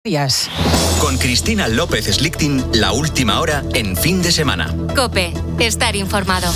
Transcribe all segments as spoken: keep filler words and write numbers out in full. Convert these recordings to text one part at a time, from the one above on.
Con Cristina López Slichting, la última hora en Fin de Semana. COPE, estar informado.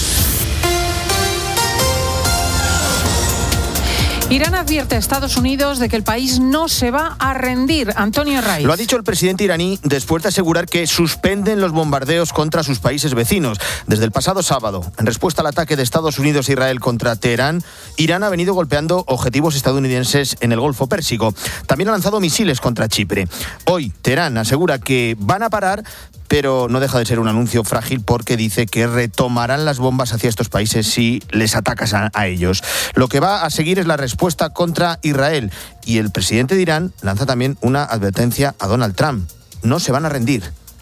Irán advierte a Estados Unidos de que el país no se va a rendir. Antonio Raiz. Lo ha dicho el presidente iraní después de asegurar que suspenden los bombardeos contra sus países vecinos. Desde el pasado sábado, en respuesta al ataque de Estados Unidos e Israel contra Teherán, Irán ha venido golpeando objetivos estadounidenses en el Golfo Pérsico. También ha lanzado misiles contra Chipre. Hoy, Teherán asegura que van a parar, pero no deja de ser un anuncio frágil porque dice que retomarán las bombas hacia estos países si les atacas a, a ellos. Lo que va a seguir es la respuesta contra Israel, y el presidente de Irán lanza también una advertencia a Donald Trump. No se van a rendir.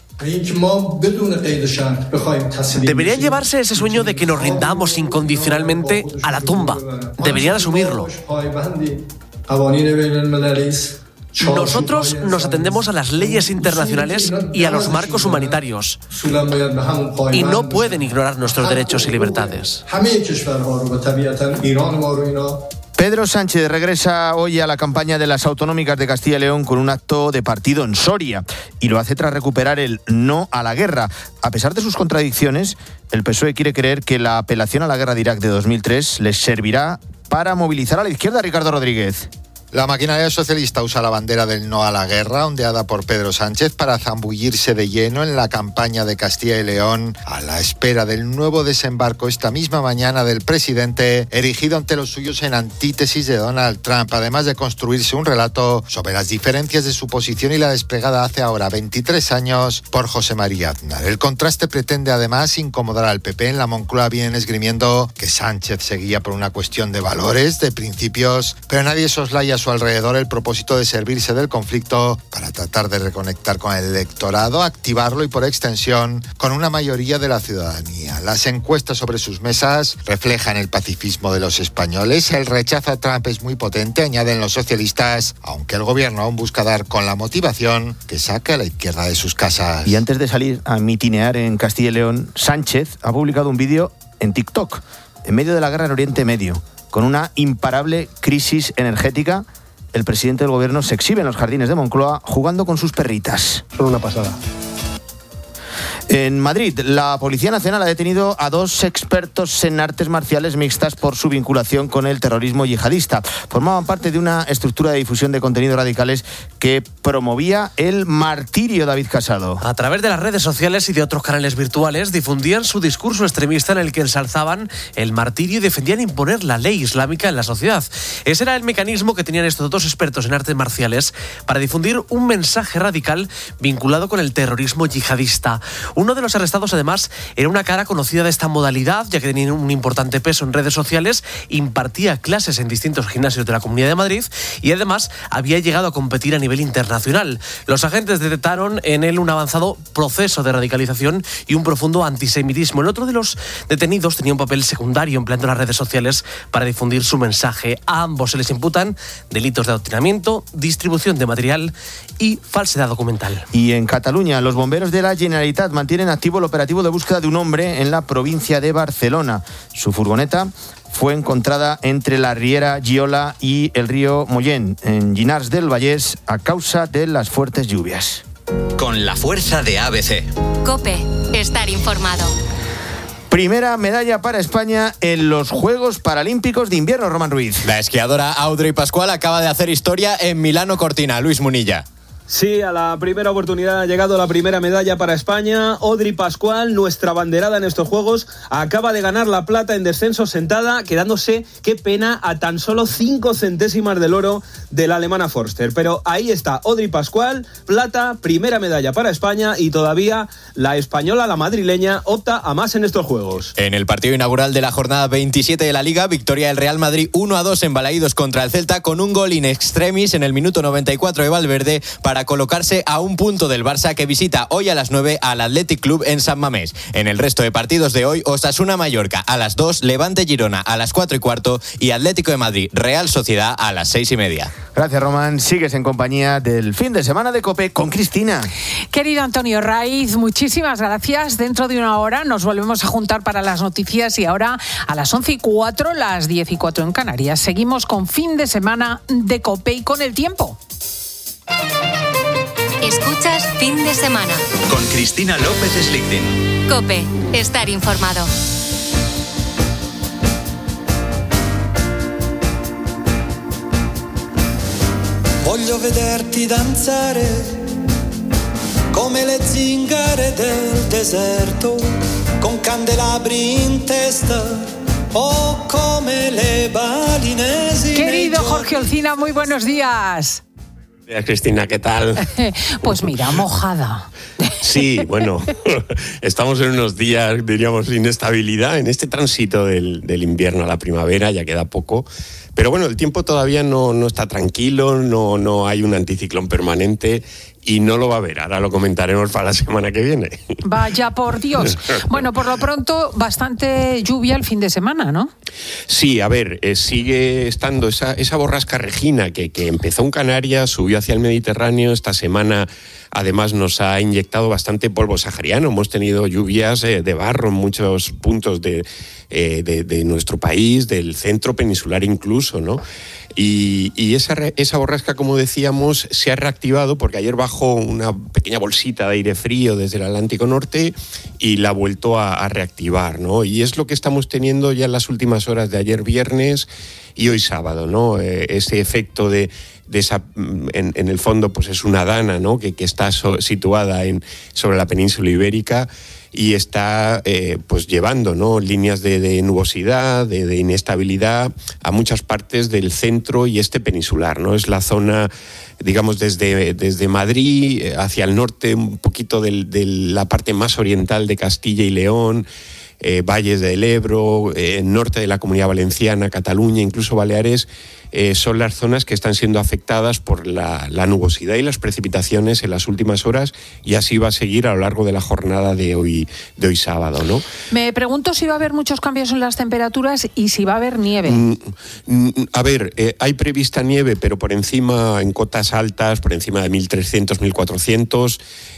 Deberían llevarse ese sueño de que nos rindamos incondicionalmente a la tumba. Deberían asumirlo. Nosotros nos atendemos a las leyes internacionales y a los marcos humanitarios, y no pueden ignorar nuestros derechos y libertades. Pedro Sánchez regresa hoy a la campaña de las autonómicas de Castilla y León con un acto de partido en Soria, y lo hace tras recuperar el no a la guerra. A pesar de sus contradicciones, el P S O E quiere creer que la apelación a la guerra de Irak de dos mil tres les servirá para movilizar a la izquierda. Ricardo Rodríguez. La maquinaria socialista usa la bandera del no a la guerra, ondeada por Pedro Sánchez, para zambullirse de lleno en la campaña de Castilla y León, a la espera del nuevo desembarco esta misma mañana del presidente, erigido ante los suyos en antítesis de Donald Trump, además de construirse un relato sobre las diferencias de su posición y la desplegada hace ahora veintitrés años por José María Aznar. El contraste pretende además incomodar al P P. En la Moncloa vienen esgrimiendo que Sánchez seguía por una cuestión de valores, de principios, pero nadie soslaya su alrededor el propósito de servirse del conflicto para tratar de reconectar con el electorado, activarlo y por extensión con una mayoría de la ciudadanía. Las encuestas sobre sus mesas reflejan el pacifismo de los españoles. El rechazo a Trump es muy potente, añaden los socialistas, aunque el gobierno aún busca dar con la motivación que saque a la izquierda de sus casas. Y antes de salir a mitinear en Castilla y León, Sánchez ha publicado un vídeo en TikTok, en medio de la guerra en Oriente Medio. Con una imparable crisis energética, el presidente del gobierno se exhibe en los jardines de Moncloa jugando con sus perritas. Son una pasada. En Madrid, la Policía Nacional ha detenido a dos expertos en artes marciales mixtas por su vinculación con el terrorismo yihadista. Formaban parte de una estructura de difusión de contenidos radicales que promovía el martirio. David Casado. A través de las redes sociales y de otros canales virtuales difundían su discurso extremista en el que ensalzaban el martirio y defendían imponer la ley islámica en la sociedad. Ese era el mecanismo que tenían estos dos expertos en artes marciales para difundir un mensaje radical vinculado con el terrorismo yihadista. Uno de los arrestados, además, era una cara conocida de esta modalidad, ya que tenía un importante peso en redes sociales, impartía clases en distintos gimnasios de la Comunidad de Madrid y, además, había llegado a competir a nivel internacional. Los agentes detectaron en él un avanzado proceso de radicalización y un profundo antisemitismo. El otro de los detenidos tenía un papel secundario empleando las redes sociales para difundir su mensaje. A ambos se les imputan delitos de adoctrinamiento, distribución de material y falsedad documental. Y en Cataluña, los bomberos de la Generalitat mantienen activo el operativo de búsqueda de un hombre en la provincia de Barcelona. Su furgoneta fue encontrada entre la Riera Giola y el río Mollén, en Llinars del Vallès, a causa de las fuertes lluvias. Con la fuerza de A B C. COPE, estar informado. Primera medalla para España en los Juegos Paralímpicos de Invierno, Román Ruiz. La esquiadora Audrey Pascual acaba de hacer historia en Milano Cortina. Luis Munilla. Sí, a la primera oportunidad ha llegado la primera medalla para España. Audrey Pascual, nuestra abanderada en estos Juegos, acaba de ganar la plata en descenso sentada, quedándose, qué pena, a tan solo cinco centésimas del oro de la alemana Forster. Pero ahí está Audrey Pascual, plata, primera medalla para España, y todavía la española, la madrileña, opta a más en estos Juegos. En el partido inaugural de la jornada veintisiete de la Liga, victoria del Real Madrid uno a dos en Balaídos contra el Celta, con un gol in extremis en el minuto noventa y cuatro de Valverde para para colocarse a un punto del Barça, que visita hoy a las nueve al Athletic Club en San Mamés. En el resto de partidos de hoy, Osasuna-Mallorca a las dos, Levante-Girona a las cuatro y cuarto y Atlético de Madrid Real Sociedad a las seis y media. Gracias, Román. Sigues en compañía del fin de semana de COPE con Cristina. Querido Antonio Raiz, muchísimas gracias. Dentro de una hora nos volvemos a juntar para las noticias, y ahora a las once y cuatro, las diez y cuatro en Canarias. Seguimos con fin de semana de COPE y con el tiempo. Escuchas Fin de Semana. Con Cristina López Slichting. COPE. Estar informado. Voglio vederti danzare come le zingare del deserto, con candelabri in testa o come le balinesi. Querido Jorge Olcina, muy buenos días. Buenos días, Cristina, ¿qué tal? Pues mira, mojada. Sí, bueno, estamos en unos días, diríamos, de inestabilidad en este tránsito del, del invierno a la primavera, ya queda poco. Pero bueno, el tiempo todavía no, no está tranquilo, no, no hay un anticiclón permanente y no lo va a haber. Ahora lo comentaremos para la semana que viene. Vaya por Dios. Bueno, por lo pronto, bastante lluvia el fin de semana, ¿no? Sí, a ver, eh, sigue estando esa, esa borrasca Regina que, que empezó en Canarias, subió hacia el Mediterráneo. Esta semana, además, nos ha inyectado bastante polvo sahariano. Hemos tenido lluvias eh, de barro en muchos puntos de, eh, de, de nuestro país, del centro peninsular incluso, ¿no? Y, y esa, esa borrasca, como decíamos, se ha reactivado porque ayer bajó una pequeña bolsita de aire frío desde el Atlántico Norte y la ha vuelto a, a reactivar, ¿no? Y es lo que estamos teniendo ya en las últimas horas de ayer viernes y hoy sábado, ¿no? Eh, ese efecto de, de esa, en, en el fondo, pues es una dana, ¿no? Que, que está so, situada en, sobre la península ibérica y está eh, pues llevando, ¿no? líneas de, de nubosidad, de, de inestabilidad a muchas partes del centro y este peninsular, ¿no? Es la zona, digamos, desde, desde Madrid hacia el norte, un poquito del, de la parte más oriental de Castilla y León, eh, valles del Ebro, eh, norte de la Comunidad Valenciana, Cataluña, incluso Baleares, eh, son las zonas que están siendo afectadas por la, la nubosidad y las precipitaciones en las últimas horas, y así va a seguir a lo largo de la jornada de hoy, de hoy sábado, ¿no? Me pregunto si va a haber muchos cambios en las temperaturas y si va a haber nieve. Mm, mm, a ver, eh, hay prevista nieve, pero por encima, en cotas altas, por encima de mil trescientos, mil cuatrocientos,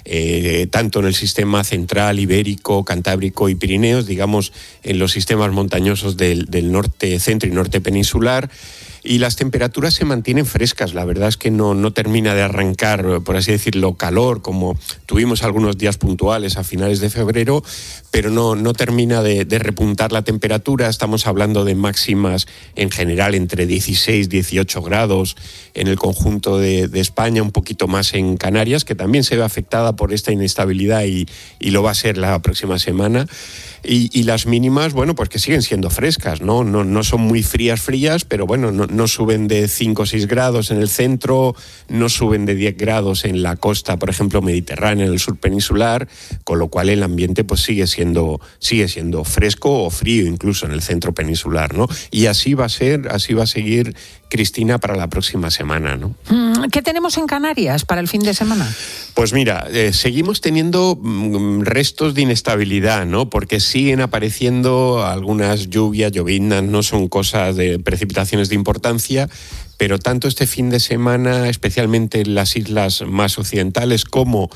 eh, tanto en el sistema central, ibérico, cantábrico y Pirineos, digamos, en los sistemas montañosos del, del norte, centro y norte peninsular. Y las temperaturas se mantienen frescas. La verdad es que no, no termina de arrancar, por así decirlo, calor, como tuvimos algunos días puntuales a finales de febrero, pero no, no termina de, de repuntar la temperatura. Estamos hablando de máximas en general entre dieciséis, dieciocho grados en el conjunto de, de España, un poquito más en Canarias, que también se ve afectada por esta inestabilidad y, y lo va a ser la próxima semana. Y, y las mínimas, bueno, pues que siguen siendo frescas, ¿no? No, no son muy frías, frías, pero bueno, no, no suben de cinco o seis grados en el centro, no suben de diez grados en la costa, por ejemplo, mediterránea, en el sur peninsular, con lo cual el ambiente pues sigue siendo, sigue siendo fresco o frío incluso en el centro peninsular, ¿no? Y así va a ser, así va a seguir, Cristina, para la próxima semana, ¿no? ¿Qué tenemos en Canarias para el fin de semana? Pues mira, eh, seguimos teniendo mm, restos de inestabilidad, ¿no? Porque siguen apareciendo algunas lluvias, lloviznas, no son cosas de precipitaciones de importancia, pero tanto este fin de semana, especialmente en las islas más occidentales, como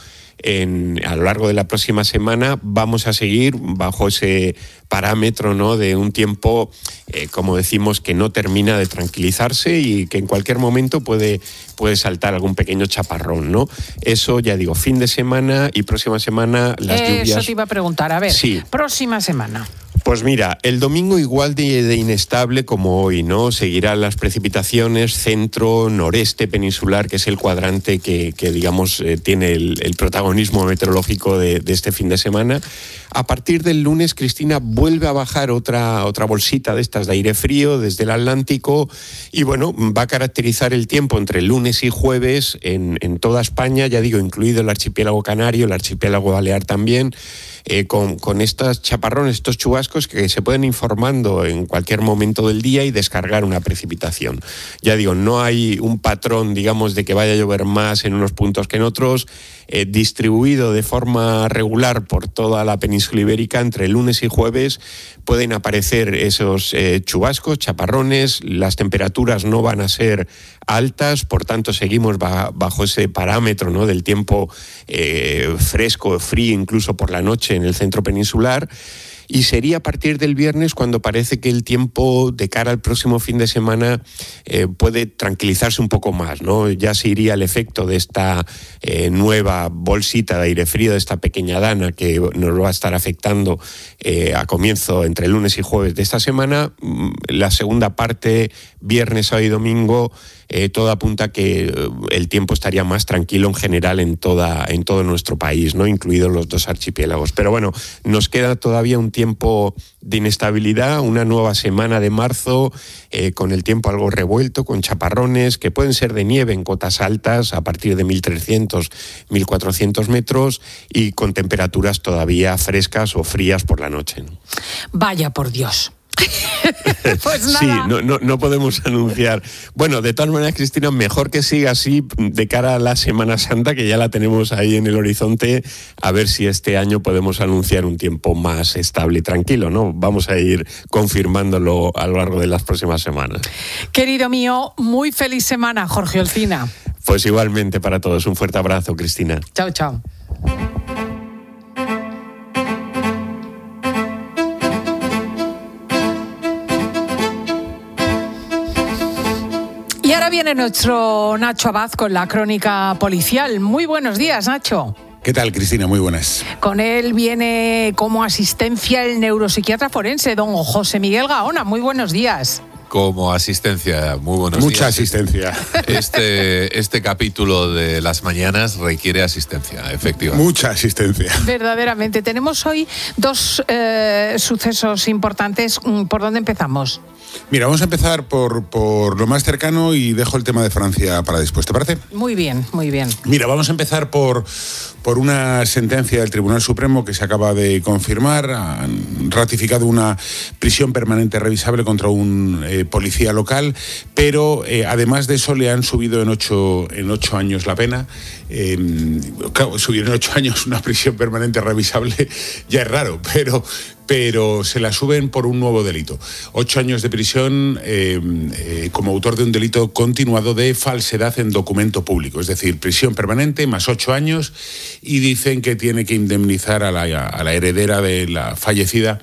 en, a lo largo de la próxima semana, vamos a seguir bajo ese parámetro, ¿no? De un tiempo, eh, como decimos, que no termina de tranquilizarse y que en cualquier momento puede, puede saltar algún pequeño chaparrón, ¿no? Eso, ya digo, fin de semana y próxima semana las Eso lluvias. Eso te iba a preguntar. A ver, sí. Próxima semana. Pues mira, el domingo igual de, de inestable como hoy, ¿no? Seguirán las precipitaciones centro, noreste peninsular, que es el cuadrante que, que digamos, eh, tiene el, el protagonismo meteorológico de, de este fin de semana. A partir del lunes, Cristina, vuelve a bajar otra, otra bolsita de estas de aire frío desde el Atlántico y, bueno, va a caracterizar el tiempo entre lunes y jueves en, en toda España, ya digo, incluido el archipiélago canario, el archipiélago balear también, eh, con, con estos chaparrones, estos chubascos que se pueden ir formando en cualquier momento del día y descargar una precipitación. Ya digo, no hay un patrón, digamos, de que vaya a llover más en unos puntos que en otros, eh, distribuido de forma regular por toda la península ibérica. Entre lunes y jueves pueden aparecer esos eh, chubascos, chaparrones, las temperaturas no van a ser altas, por tanto seguimos ba- bajo ese parámetro, ¿no? Del tiempo eh, fresco, frío, incluso por la noche en el centro peninsular. y sería a partir del viernes cuando parece que el tiempo de cara al próximo fin de semana eh, puede tranquilizarse un poco más, ¿no? Ya se iría el efecto de esta eh, nueva bolsita de aire frío, de esta pequeña dana que nos va a estar afectando eh, a comienzo entre el lunes y jueves de esta semana. La segunda parte, viernes, sábado y domingo, Eh, todo apunta a que eh, el tiempo estaría más tranquilo en general en, toda, en todo nuestro país, ¿no? Incluidos los dos archipiélagos. Pero bueno, nos queda todavía un tiempo de inestabilidad, una nueva semana de marzo eh, con el tiempo algo revuelto, con chaparrones que pueden ser de nieve en cotas altas a partir de mil trescientos, mil cuatrocientos metros y con temperaturas todavía frescas o frías por la noche, ¿no? Vaya por Dios. Pues nada. Sí, no, no, no podemos anunciar. Bueno, de todas maneras, Cristina, mejor que siga así de cara a la Semana Santa, que ya la tenemos ahí en el horizonte, a ver si este año podemos anunciar un tiempo más estable y tranquilo, ¿no? Vamos a ir confirmándolo a lo largo de las próximas semanas. Querido mío, muy feliz semana, Jorge Olcina. Pues igualmente para todos, un fuerte abrazo, Cristina. Chao, chao. Y ahora viene nuestro Nacho Abad con la crónica policial. Muy buenos días, Nacho. ¿Qué tal, Cristina? Muy buenas. Con él viene como asistencia el neuropsiquiatra forense, don José Miguel Gaona. Muy buenos días. Como asistencia, muy buenos Mucha días. asistencia. Este, este capítulo de las mañanas requiere asistencia, efectivamente. Mucha asistencia. Verdaderamente. Tenemos hoy dos eh, sucesos importantes. ¿Por dónde empezamos? Mira, vamos a empezar por, por lo más cercano y dejo el tema de Francia para después, ¿te parece? Muy bien, muy bien. Mira, vamos a empezar por, por una sentencia del Tribunal Supremo que se acaba de confirmar. Han ratificado una prisión permanente revisable contra un eh, policía local, pero eh, además de eso le han subido en ocho, en ocho años la pena. Eh, claro, subir en ocho años una prisión permanente revisable ya es raro, pero... pero se la suben por un nuevo delito. Ocho años de prisión eh, eh, como autor de un delito continuado de falsedad en documento público, es decir, prisión permanente más ocho años, y dicen que tiene que indemnizar a la, a la heredera de la fallecida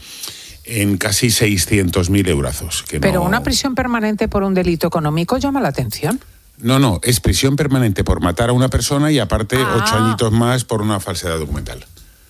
en casi seiscientos mil eurazos. Que Pero no... una prisión permanente por un delito económico llama la atención. No, no, es prisión permanente por matar a una persona y aparte Ah. ocho añitos más por una falsedad documental.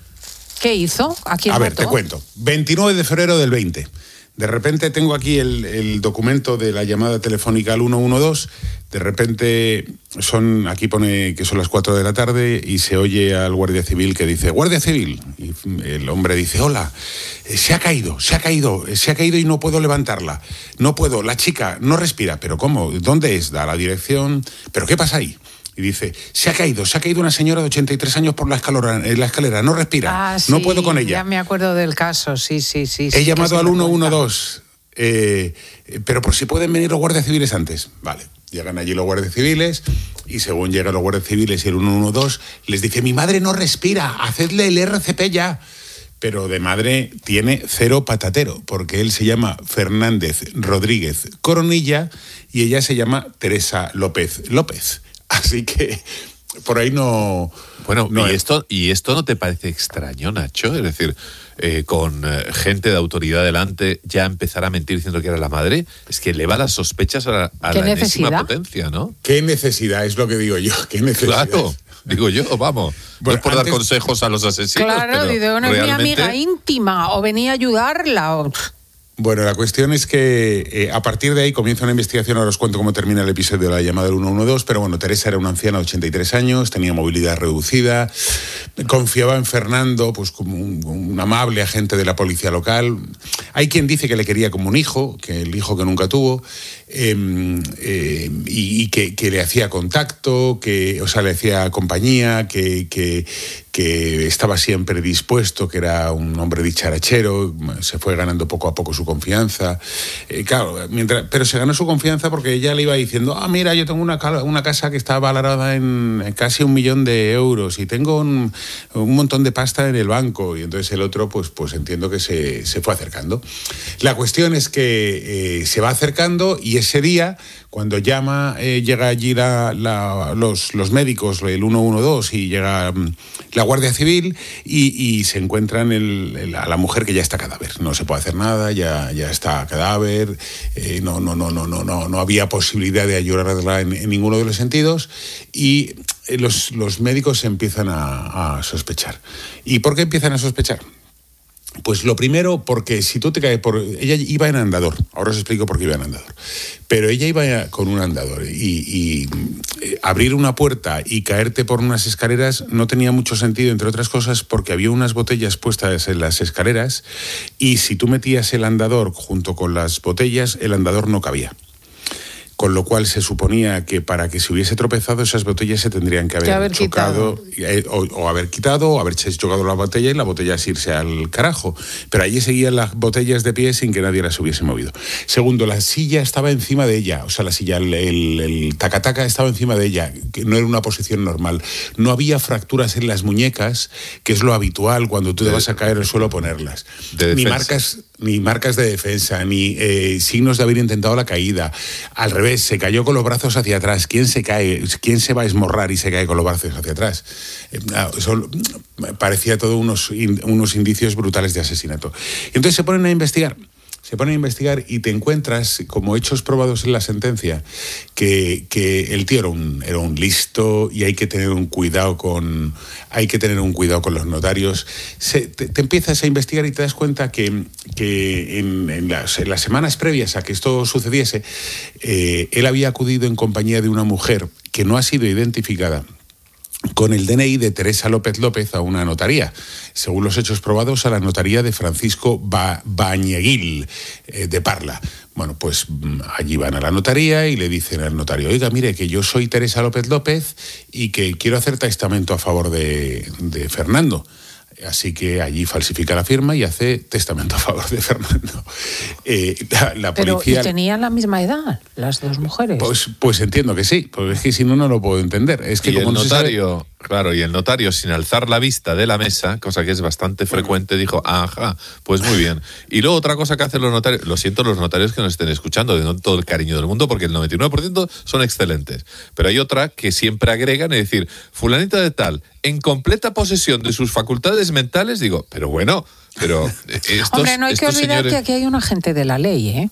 ¿Qué hizo? ¿A quién A ver, mató? te cuento. veintinueve de febrero del veinte. De repente tengo aquí el, el documento de la llamada telefónica al uno uno dos. De repente son, aquí pone que son las cuatro de la tarde y se oye al guardia civil que dice, Guardia Civil. Y el hombre dice, hola, eh, se ha caído, se ha caído, se ha caído y no puedo levantarla. No puedo, la chica no respira. ¿Pero cómo? ¿Dónde es? Da la dirección. ¿Pero qué pasa ahí? Y dice, se ha caído, se ha caído una señora de ochenta y tres años por la escalera, en la escalera, no respira, Ah, sí, no puedo con ella. Ya me acuerdo del caso, sí, sí, sí. He sí, llamado que al se me uno uno cuenta. dos, eh, pero por si pueden venir los guardias civiles antes. Vale, llegan allí los guardias civiles y según llegan los guardias civiles y el uno uno dos les dice, mi madre no respira, hacedle el R C P ya. Pero de madre tiene cero patatero, porque él se llama Fernández Rodríguez Coronilla y ella se llama Teresa López López. Así que por ahí no... Bueno, no y, es. esto, ¿y esto no te parece extraño, Nacho? Es decir, eh, con eh, gente de autoridad delante ya empezar a mentir diciendo que era la madre, es que eleva las sospechas a la, a ¿Qué la enésima necesidad? potencia, ¿no? ¿Qué necesidad? Es lo que digo yo, ¿qué necesidad? Claro, digo yo, vamos. Bueno, no es por antes- dar consejos a los asesinos, Claro, pero digo, no es mi realmente... amiga íntima, o venía a ayudarla, o... Bueno, la cuestión es que eh, a partir de ahí comienza una investigación, ahora os cuento cómo termina el episodio de la llamada del uno uno dos, pero bueno, Teresa era una anciana de ochenta y tres años, tenía movilidad reducida, confiaba en Fernando pues como un, un amable agente de la policía local. Hay quien dice que le quería como un hijo, que el hijo que nunca tuvo, eh, eh, y, y que, que le hacía contacto, que, o sea, le hacía compañía, que... que que estaba siempre dispuesto, que era un hombre dicharachero, se fue ganando poco a poco su confianza. Eh, claro, mientras, pero se ganó su confianza porque ella le iba diciendo, ah, mira, yo tengo una, una casa que está valorada en casi un millón de euros y tengo un, un montón de pasta en el banco. Y entonces el otro, pues, pues entiendo que se, se fue acercando. La cuestión es que eh, se va acercando y ese día, cuando llama, eh, llega allí la, la, los, los médicos, el uno uno dos, y llega la Guardia Civil y, y se encuentran el, el, a la mujer que ya está cadáver. No se puede hacer nada, ya, ya está cadáver, eh, no, no, no, no, no, no, no había posibilidad de ayudarla en, en ninguno de los sentidos y los, los médicos empiezan a, a sospechar. ¿Y por qué empiezan a sospechar? Pues lo primero, porque si tú te caes por... Ella iba en andador, ahora os explico por qué iba en andador, pero ella iba con un andador y, y abrir una puerta y caerte por unas escaleras no tenía mucho sentido, entre otras cosas, porque había unas botellas puestas en las escaleras y si tú metías el andador junto con las botellas, el andador no cabía. Con lo cual se suponía que para que se hubiese tropezado esas botellas se tendrían que haber, haber chocado o, o haber quitado o haberse chocado la botella y la botella irse al carajo. Pero allí seguían las botellas de pie sin que nadie las hubiese movido. Segundo, la silla estaba encima de ella, o sea, la silla, el, el, el tacataca estaba encima de ella, que no era una posición normal. No había fracturas en las muñecas, que es lo habitual cuando tú te vas a caer al suelo ponerlas. De ni marcas... ni marcas de defensa, ni eh, signos de haber intentado la caída. Al revés, se cayó con los brazos hacia atrás. ¿Quién se cae? ¿Quién se va a esmorrar y se cae con los brazos hacia atrás? Eh, eso parecía todo unos, unos indicios brutales de asesinato. Y entonces se ponen a investigar. Se ponen a investigar y te encuentras, como hechos probados en la sentencia, que, que el tío era un, era un listo y hay que tener un cuidado con, hay que tener un cuidado con los notarios. Se, te, te empiezas a investigar y te das cuenta que, que en, en, las, en las semanas previas a que esto sucediese, eh, él había acudido en compañía de una mujer que no ha sido identificada, con el D N I de Teresa López López a una notaría, según los hechos probados, a la notaría de Francisco ba- Bañeguil, eh, de Parla. Bueno, pues allí van a la notaría y le dicen al notario, oiga, mire, que yo soy Teresa López López y que quiero hacer testamento a favor de, de Fernando. Así que allí falsifica la firma y hace testamento a favor de Fernando. Eh, la, la Pero policía... ¿y tenían la misma edad, las dos mujeres? Pues, pues entiendo que sí, porque es que si no, no lo puedo entender. Es que y como el no notario, se sabe... claro, y el notario, sin alzar la vista de la mesa, cosa que es bastante frecuente, dijo, ajá, pues muy bien. Y luego otra cosa que hacen los notarios, lo siento los notarios que nos estén escuchando, de todo el cariño del mundo, porque el noventa y nueve por ciento son excelentes. Pero hay otra que siempre agregan, es decir, fulanita de tal, en completa posesión de sus facultades mentales, digo, pero bueno, pero estos, Hombre, no hay que estos olvidar señores... que aquí hay un agente de la ley, ¿eh?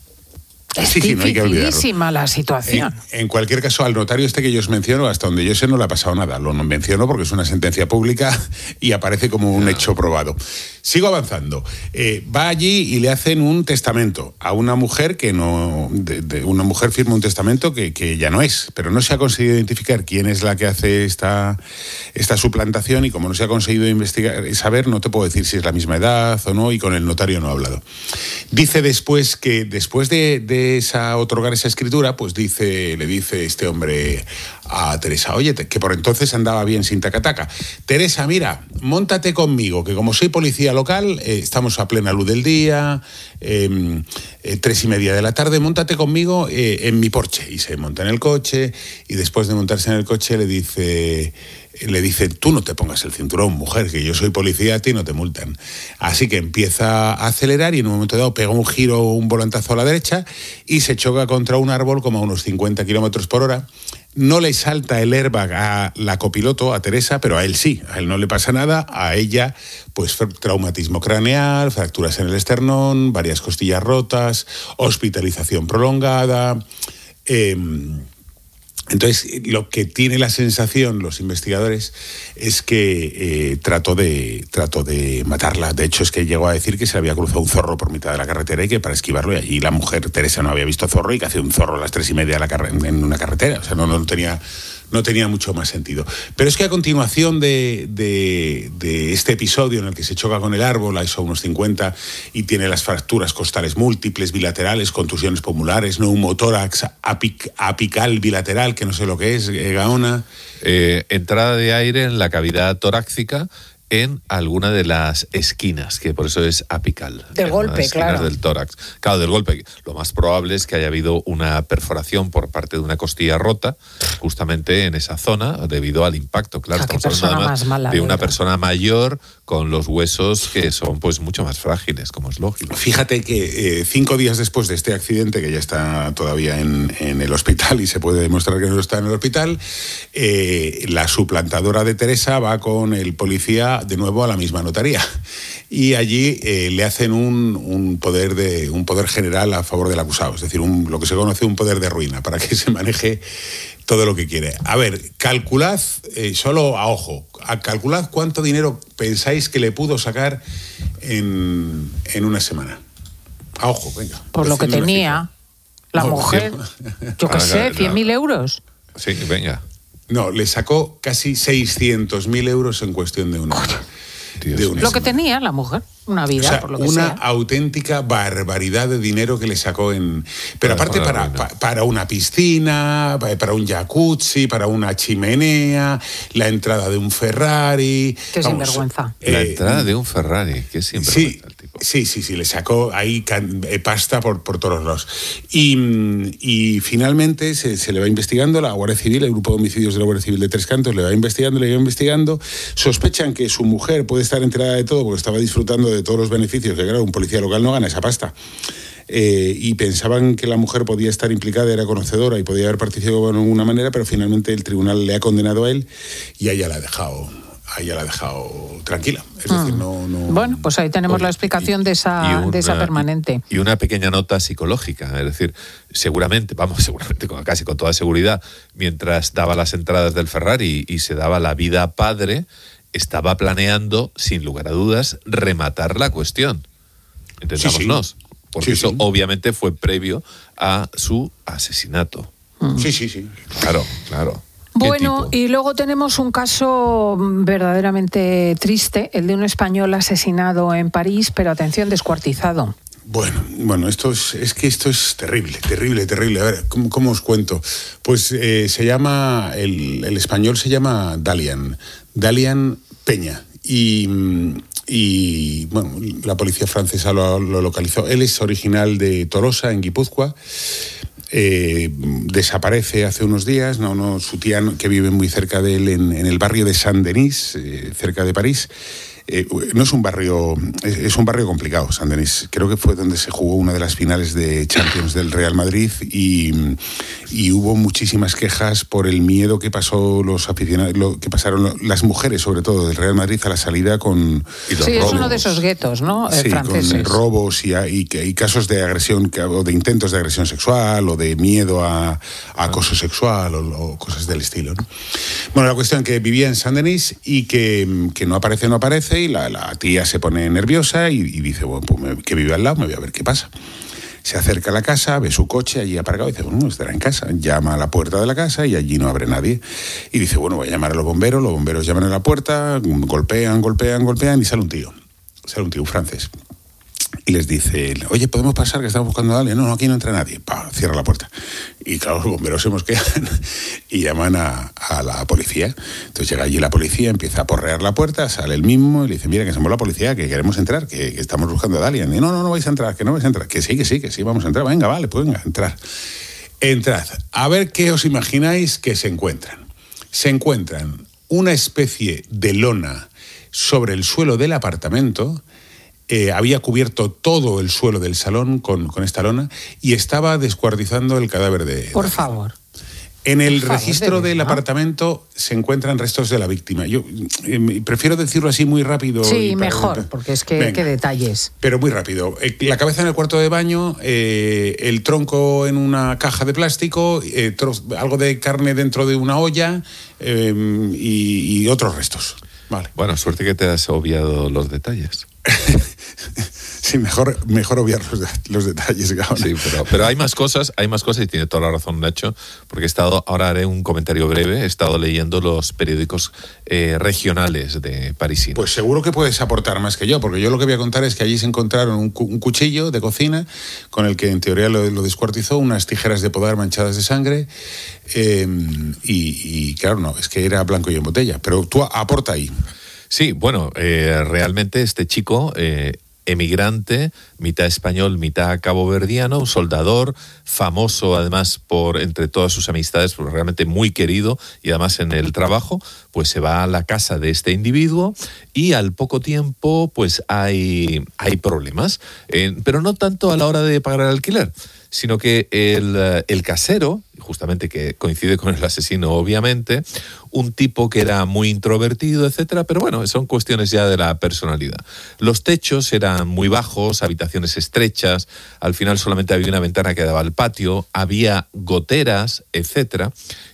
Es Sí, sí, no hay que olvidarlo. dificilísima la situación. En, en cualquier caso, al notario este que yo os menciono, hasta donde yo sé, no le ha pasado nada. Lo menciono porque es una sentencia pública y aparece como un hecho probado. Sigo avanzando. Eh, va allí y le hacen un testamento a una mujer que no... De, de, una mujer firma un testamento que, que ya no es, pero no se ha conseguido identificar quién es la que hace esta, esta suplantación y como no se ha conseguido investigar, saber, no te puedo decir si es la misma edad o no y con el notario no ha hablado. Dice después que después de... de esa otorgar esa escritura, pues dice, le dice este hombre a Teresa, oye, que por entonces andaba bien sin tacataca. Teresa, mira, móntate conmigo, que como soy policía local, eh, estamos a plena luz del día, eh, eh, tres y media de la tarde, móntate conmigo eh, en mi Porsche. Y se monta en el coche y después de montarse en el coche le dice... le dice, tú no te pongas el cinturón, mujer, que yo soy policía, a ti no te multan. Así que empieza a acelerar y en un momento dado pega un giro, un volantazo a la derecha y se choca contra un árbol como a unos cincuenta kilómetros por hora. No le salta el airbag a la copiloto, a Teresa, pero a él sí. A él no le pasa nada, a ella pues traumatismo craneal, fracturas en el esternón, varias costillas rotas, hospitalización prolongada... Eh, Entonces, lo que tiene la sensación los investigadores es que eh, trató de, trató de matarla. De hecho, es que llegó a decir que se le había cruzado un zorro por mitad de la carretera y que para esquivarlo, y allí la mujer, Teresa, no había visto zorro y que hacía un zorro a las tres y media de la carre- en una carretera. O sea, no, no tenía... no tenía mucho más sentido. Pero es que a continuación de, de, de este episodio en el que se choca con el árbol, a eso unos cincuenta, y tiene las fracturas costales múltiples, bilaterales, contusiones pulmonares, neumotórax apic, apical bilateral, que no sé lo que es, Gaona. Eh, entrada de aire en la cavidad torácica en alguna de las esquinas, que por eso es apical. Del golpe, claro. Del tórax. Claro, del golpe. Lo más probable es que haya habido una perforación por parte de una costilla rota, justamente en esa zona, debido al impacto. Claro, Ah, qué estamos persona hablando más mala, de una ¿verdad? persona mayor con los huesos que son pues mucho más frágiles, como es lógico. Fíjate que eh, cinco días después de este accidente, que ya está todavía en, en el hospital y se puede demostrar que no está en el hospital, eh, la suplantadora de Teresa va con el policía de nuevo a la misma notaría. Y allí eh, le hacen un, un, poder de, un poder general a favor del acusado, es decir, un, lo que se conoce un poder de ruina, para que se maneje todo lo que quiere. A ver, calculad, eh, solo a ojo, a calculad cuánto dinero pensáis que le pudo sacar en, en una semana. A ojo, venga. Por lo que tenía la no, mujer, yo qué sé, cien mil euros. Sí, venga. No, le sacó casi seiscientos mil euros en cuestión de una hora. De una lo que semana. tenía la mujer, una vida, o sea, por lo que una sea. auténtica barbaridad de dinero que le sacó en... Pero Para aparte para, para, para una piscina, para un jacuzzi, para una chimenea, la entrada de un Ferrari... Qué vamos, sinvergüenza. La eh, entrada de un Ferrari, qué sinvergüenza sí, el tipo. Sí, sí, sí, le sacó ahí can, eh, pasta por, por todos lados. Y, y finalmente se, se le va investigando, la Guardia Civil, el grupo de homicidios de la Guardia Civil de Tres Cantos, le va investigando, le va investigando. Sospechan que su mujer puede estar enterada de todo porque estaba disfrutando de todos los beneficios, que claro, un policía local no gana esa pasta. Eh, y pensaban que la mujer podía estar implicada, era conocedora y podía haber participado de alguna manera, pero finalmente el tribunal le ha condenado a él y a ella la ha dejado... a ella la ha dejado tranquila. Es decir, Mm. no, no... Bueno, pues ahí tenemos Oye, la explicación y- de esa, y una- de esa permanente. Y una pequeña nota psicológica, es decir, seguramente, vamos, seguramente, con- casi con toda seguridad, mientras daba las entradas del Ferrari y se daba la vida padre, estaba planeando, sin lugar a dudas, rematar la cuestión. Entendámonos. Porque Sí, eso sí. obviamente fue previo a su asesinato. Sí, sí, sí. Claro, claro. ¿Qué Bueno, tipo? y luego tenemos un caso verdaderamente triste, el de un español asesinado en París, pero atención, descuartizado. Bueno, bueno, esto es, es que esto es terrible, terrible, terrible. A ver, ¿cómo, cómo os cuento? Pues eh, se llama, el, el español se llama Dalian, Dalian Peña. Y, y bueno, la policía francesa lo, lo localizó. Él es original de Tolosa, en Guipúzcoa. Eh, desaparece hace unos días, no, no, su tía, que vive muy cerca de él, en, en el barrio de Saint-Denis, eh, cerca de París. Eh, no es un barrio, es, es un barrio complicado, Saint-Denis. Creo que fue donde se jugó una de las finales de Champions del Real Madrid y, y hubo muchísimas quejas por el miedo que pasó los aficionados, lo, que pasaron las mujeres, sobre todo del Real Madrid, a la salida con Sí, es uno de esos guetos, ¿no? Eh, Sí, franceses. con robos y, y, y casos de agresión o de intentos de agresión sexual o de miedo a, a acoso sexual o, o cosas del estilo, ¿no? Bueno, la cuestión es que vivía en Saint-Denis y que, que no aparece, no aparece, y la, la tía se pone nerviosa y, y dice, bueno, pues me, que vive al lado, me voy a ver qué pasa. Se acerca a la casa, ve su coche allí aparcado y dice, bueno, estará en casa. Llama a la puerta de la casa y allí no abre nadie. Y dice, bueno, voy a llamar a los bomberos. Los bomberos llaman a la puerta, golpean, golpean, golpean y sale un tío. Sale un tío, un francés. Y les dice, oye, ¿podemos pasar que estamos buscando a alguien? No, no, aquí no entra nadie. Pa, cierra la puerta. Y claro, los bomberos se mosquean y llaman a, a la policía. Entonces llega allí la policía, empieza a porrear la puerta, sale el mismo y le dice, mira, que somos la policía, que queremos entrar, que, que estamos buscando a alguien. Y no, no, no vais a entrar, que no vais a entrar. Que sí, que sí, que sí, vamos a entrar. Venga, vale, pues venga, entrar. Entrad. A ver qué os imagináis que se encuentran. Se encuentran una especie de lona sobre el suelo del apartamento. Eh, había cubierto todo el suelo del salón con, con esta lona y estaba descuartizando el cadáver de... Por favor. En el Por favor, registro ¿de del verdad? apartamento se encuentran restos de la víctima. Yo eh, prefiero decirlo así muy rápido. Sí, y para- mejor, porque es que Venga. qué detalles. Pero muy rápido. Eh, La cabeza en el cuarto de baño, eh, el tronco en una caja de plástico, eh, tro- algo de carne dentro de una olla eh, y, y otros restos. Vale. Bueno, suerte que te has obviado los detalles. Sí, mejor, mejor obviar los, de- los detalles, Gaona. Sí, pero, pero hay más cosas, hay más cosas y tiene toda la razón Nacho, porque he estado, ahora haré un comentario breve, he estado leyendo los periódicos eh, regionales de parisinos. Pues seguro que puedes aportar más que yo, porque yo lo que voy a contar es que allí se encontraron un, cu- un cuchillo de cocina con el que en teoría lo, lo descuartizó, unas tijeras de podar manchadas de sangre eh, y, y claro, no, es que era blanco y en botella, pero tú a- aporta ahí. Sí, bueno, eh, realmente este chico eh, emigrante, mitad español, mitad caboverdiano, un soldador, famoso además por entre todas sus amistades, pues realmente muy querido y además en el trabajo, pues se va a la casa de este individuo y al poco tiempo pues hay, hay problemas, eh, pero no tanto a la hora de pagar el alquiler, sino que el, el casero, justamente que coincide con el asesino obviamente, un tipo que era muy introvertido, etcétera, pero bueno, son cuestiones ya de la personalidad. Los techos eran muy bajos, habitaciones estrechas, al final solamente había una ventana que daba al patio, había goteras, etcétera,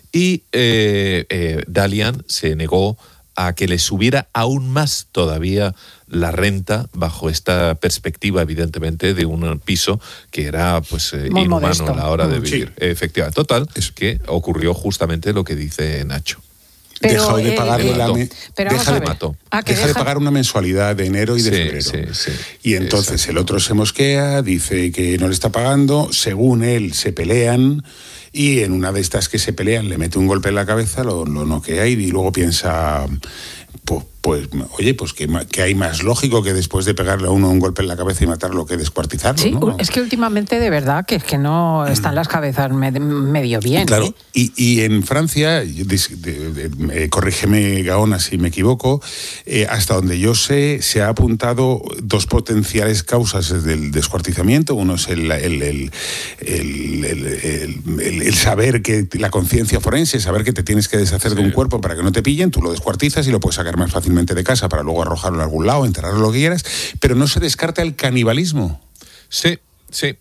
y eh, eh, Dalian se negó a que le subiera aún más todavía la renta bajo esta perspectiva, evidentemente, de un piso que era pues eh, inhumano modesto. A la hora de vivir. Sí. Efectivamente, total, es que ocurrió justamente lo que dice Nacho. Pero, dejó de pagarle eh, la me- pero deja, de, mató. Ah, deja deja de pagar una mensualidad de enero y de sí, febrero. Sí, sí, y entonces exacto. el otro se mosquea, dice que no le está pagando, según él se pelean. Y en una de estas que se pelean le mete un golpe en la cabeza, lo, lo noquea y luego piensa, pues, pues oye, pues que, que hay más lógico que después de pegarle a uno un golpe en la cabeza y matarlo que descuartizarlo, sí, ¿no? Es que últimamente de verdad que es que no están las cabezas med- medio bien. Claro, ¿eh? y, y en Francia, de, de, de, eh, corrígeme Gaona si me equivoco, eh, hasta donde yo sé, se ha apuntado dos potenciales causas del descuartizamiento. Uno es el, el, el, el, el, el, el, el saber que la conciencia forense, saber que te tienes que deshacer sí. de un cuerpo para que no te pillen, tú lo descuartizas y lo puedes sacar más fácilmente de casa para luego arrojarlo a algún lado, enterrarlo lo que quieras, pero no se descarta el canibalismo. Sí, sí,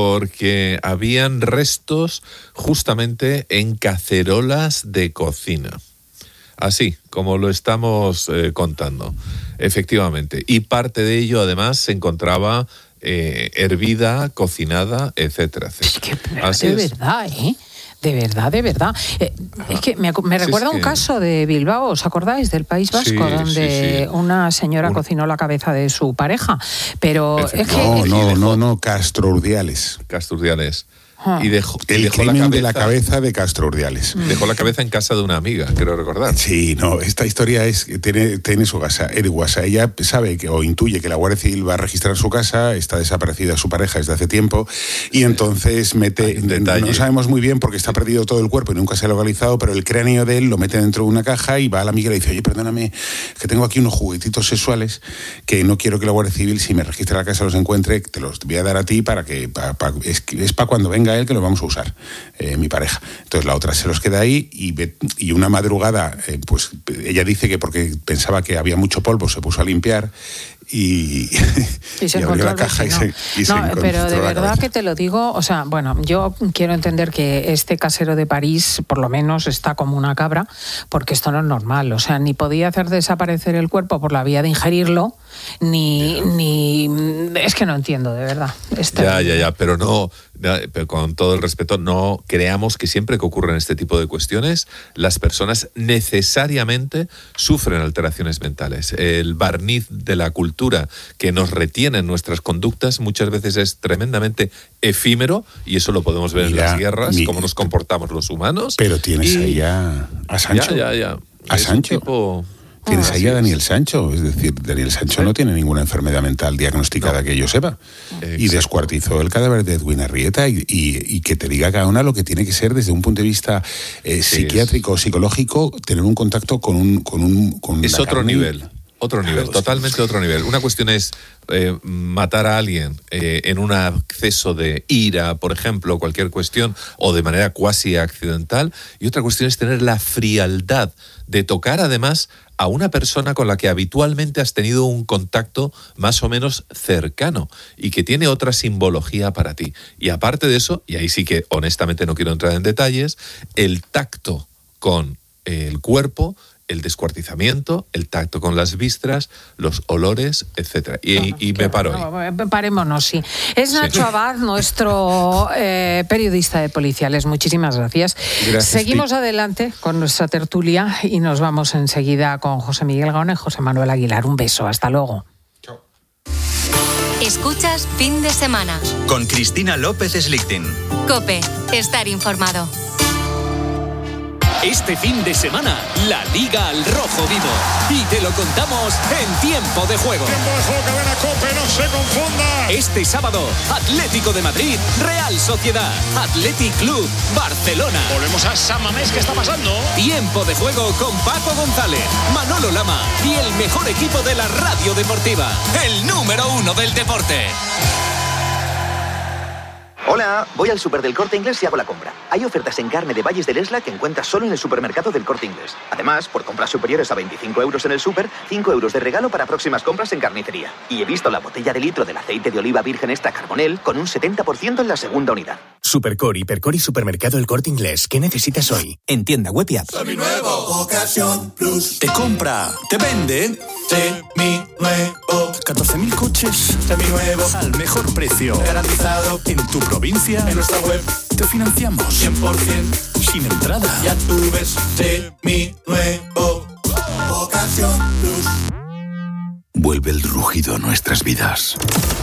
porque habían restos justamente en cacerolas de cocina. Así, como lo estamos eh, contando, efectivamente. Y parte de ello, además, se encontraba eh, hervida, cocinada, etcétera, etcétera. Es que, Así de es. verdad, ¿eh? De verdad, de verdad. Eh, es que me, me recuerda sí, es un que... caso de Bilbao, ¿os acordáis? Del País Vasco, sí, donde sí, sí. una señora un... cocinó la cabeza de su pareja. Pero es, es que... No, no, no, no, Castro Urdiales. Castro Urdiales. Ah. Y dejó, el dejó crimen la cabeza, de la cabeza de Castro Urdiales. Dejó la cabeza en casa de una amiga, quiero recordar. Sí, no, esta historia es tiene, tiene su casa. Eriguasa, ella sabe que, o intuye que la Guardia Civil va a registrar su casa, está desaparecida su pareja desde hace tiempo, y entonces mete, no sabemos muy bien porque está perdido todo el cuerpo y nunca se ha localizado, pero el cráneo de él lo mete dentro de una caja y va a la amiga y le dice, oye, perdóname, que tengo aquí unos juguetitos sexuales que no quiero que la Guardia Civil, si me registra la casa, los encuentre, te los voy a dar a ti para que, pa, pa, es, es para cuando venga él que los vamos a usar. Eh, mi pareja. Entonces la otra se los queda ahí y, y una madrugada, eh, pues ella dice que porque pensaba que había mucho polvo se puso a limpiar y, y se y encontró abrió la caja y se, y se no, encontró pero de la verdad cabeza. Que te lo digo, o sea, bueno, yo quiero entender que este casero de París por lo menos está como una cabra, porque esto no es normal, o sea, ni podía hacer desaparecer el cuerpo por la vía de ingerirlo, ni, ni es que no entiendo, de verdad. Este... Ya, ya, ya, pero no, pero con todo el respeto, no creamos que siempre que ocurren este tipo de cuestiones, las personas necesariamente sufren alteraciones mentales. El barniz de la cultura que nos retiene en nuestras conductas muchas veces es tremendamente efímero, y eso lo podemos ver Mira, en las guerras, mi... cómo nos comportamos los humanos. Pero tienes y... ahí a, a Sancho. Ya, ya, ya. A es Sancho. Tipo... Tienes Ah, ahí a Daniel Sancho, es decir, Daniel Sancho no tiene ninguna enfermedad mental diagnosticada no. que yo sepa. Exacto. Y descuartizó el cadáver de Edwin Arrieta y, y, y que te diga cada una lo que tiene que ser desde un punto de vista eh, sí, psiquiátrico o psicológico, tener un contacto con un... Con un con es otro carne. nivel. Otro nivel, claro, totalmente otro nivel. Una cuestión es eh, matar a alguien eh, en un acceso de ira, por ejemplo, cualquier cuestión, o de manera cuasi accidental, y otra cuestión es tener la frialdad de tocar además a una persona con la que habitualmente has tenido un contacto más o menos cercano y que tiene otra simbología para ti. Y aparte de eso, y ahí sí que honestamente no quiero entrar en detalles, el tacto con el cuerpo, el descuartizamiento, el tacto con las vísceras, los olores, etcétera. Y, bueno, y me paro ahí. No, parémonos, sí. Es Nacho sí. Abad, nuestro eh, periodista de policiales. Muchísimas gracias. gracias Seguimos sí. adelante con nuestra tertulia y nos vamos enseguida con José Miguel Gaona y José Manuel Aguilar. Un beso, hasta luego. Chao. Escuchas Fin de Semana. Con Cristina López Slichting. COPE, estar informado. Este fin de semana, la Liga al Rojo Vivo. Y te lo contamos en Tiempo de Juego. Tiempo de Juego que ven a COPE, no se confunda. Este sábado, Atlético de Madrid, Real Sociedad, Athletic Club, Barcelona. Volvemos a San Mamés, ¿qué está pasando? Tiempo de Juego con Paco González, Manolo Lama y el mejor equipo de la radio deportiva. El número uno del deporte. Hola, voy al súper del Corte Inglés y hago la compra. Hay ofertas en carne de Valles del Esla que encuentras solo en el supermercado del Corte Inglés. Además, por compras superiores a veinticinco euros en el súper, cinco euros de regalo para próximas compras en carnicería. Y he visto la botella de litro del aceite de oliva virgen extra Carbonell con un setenta por ciento en la segunda unidad. Supercore, Hipercor y Supermercado El Corte Inglés. ¿Qué necesitas hoy? En tienda web y app. Seminuevo, Ocasión Plus. Te compra, te vende. Seminuevo. catorce mil coches. Seminuevos. Al mejor precio. Garantizado. En tu provincia. En nuestra web. Te financiamos. cien por ciento. Sin entrada. Ya tú ves. Seminuevo. Ocasión Plus. Vuelve el rugido a nuestras vidas.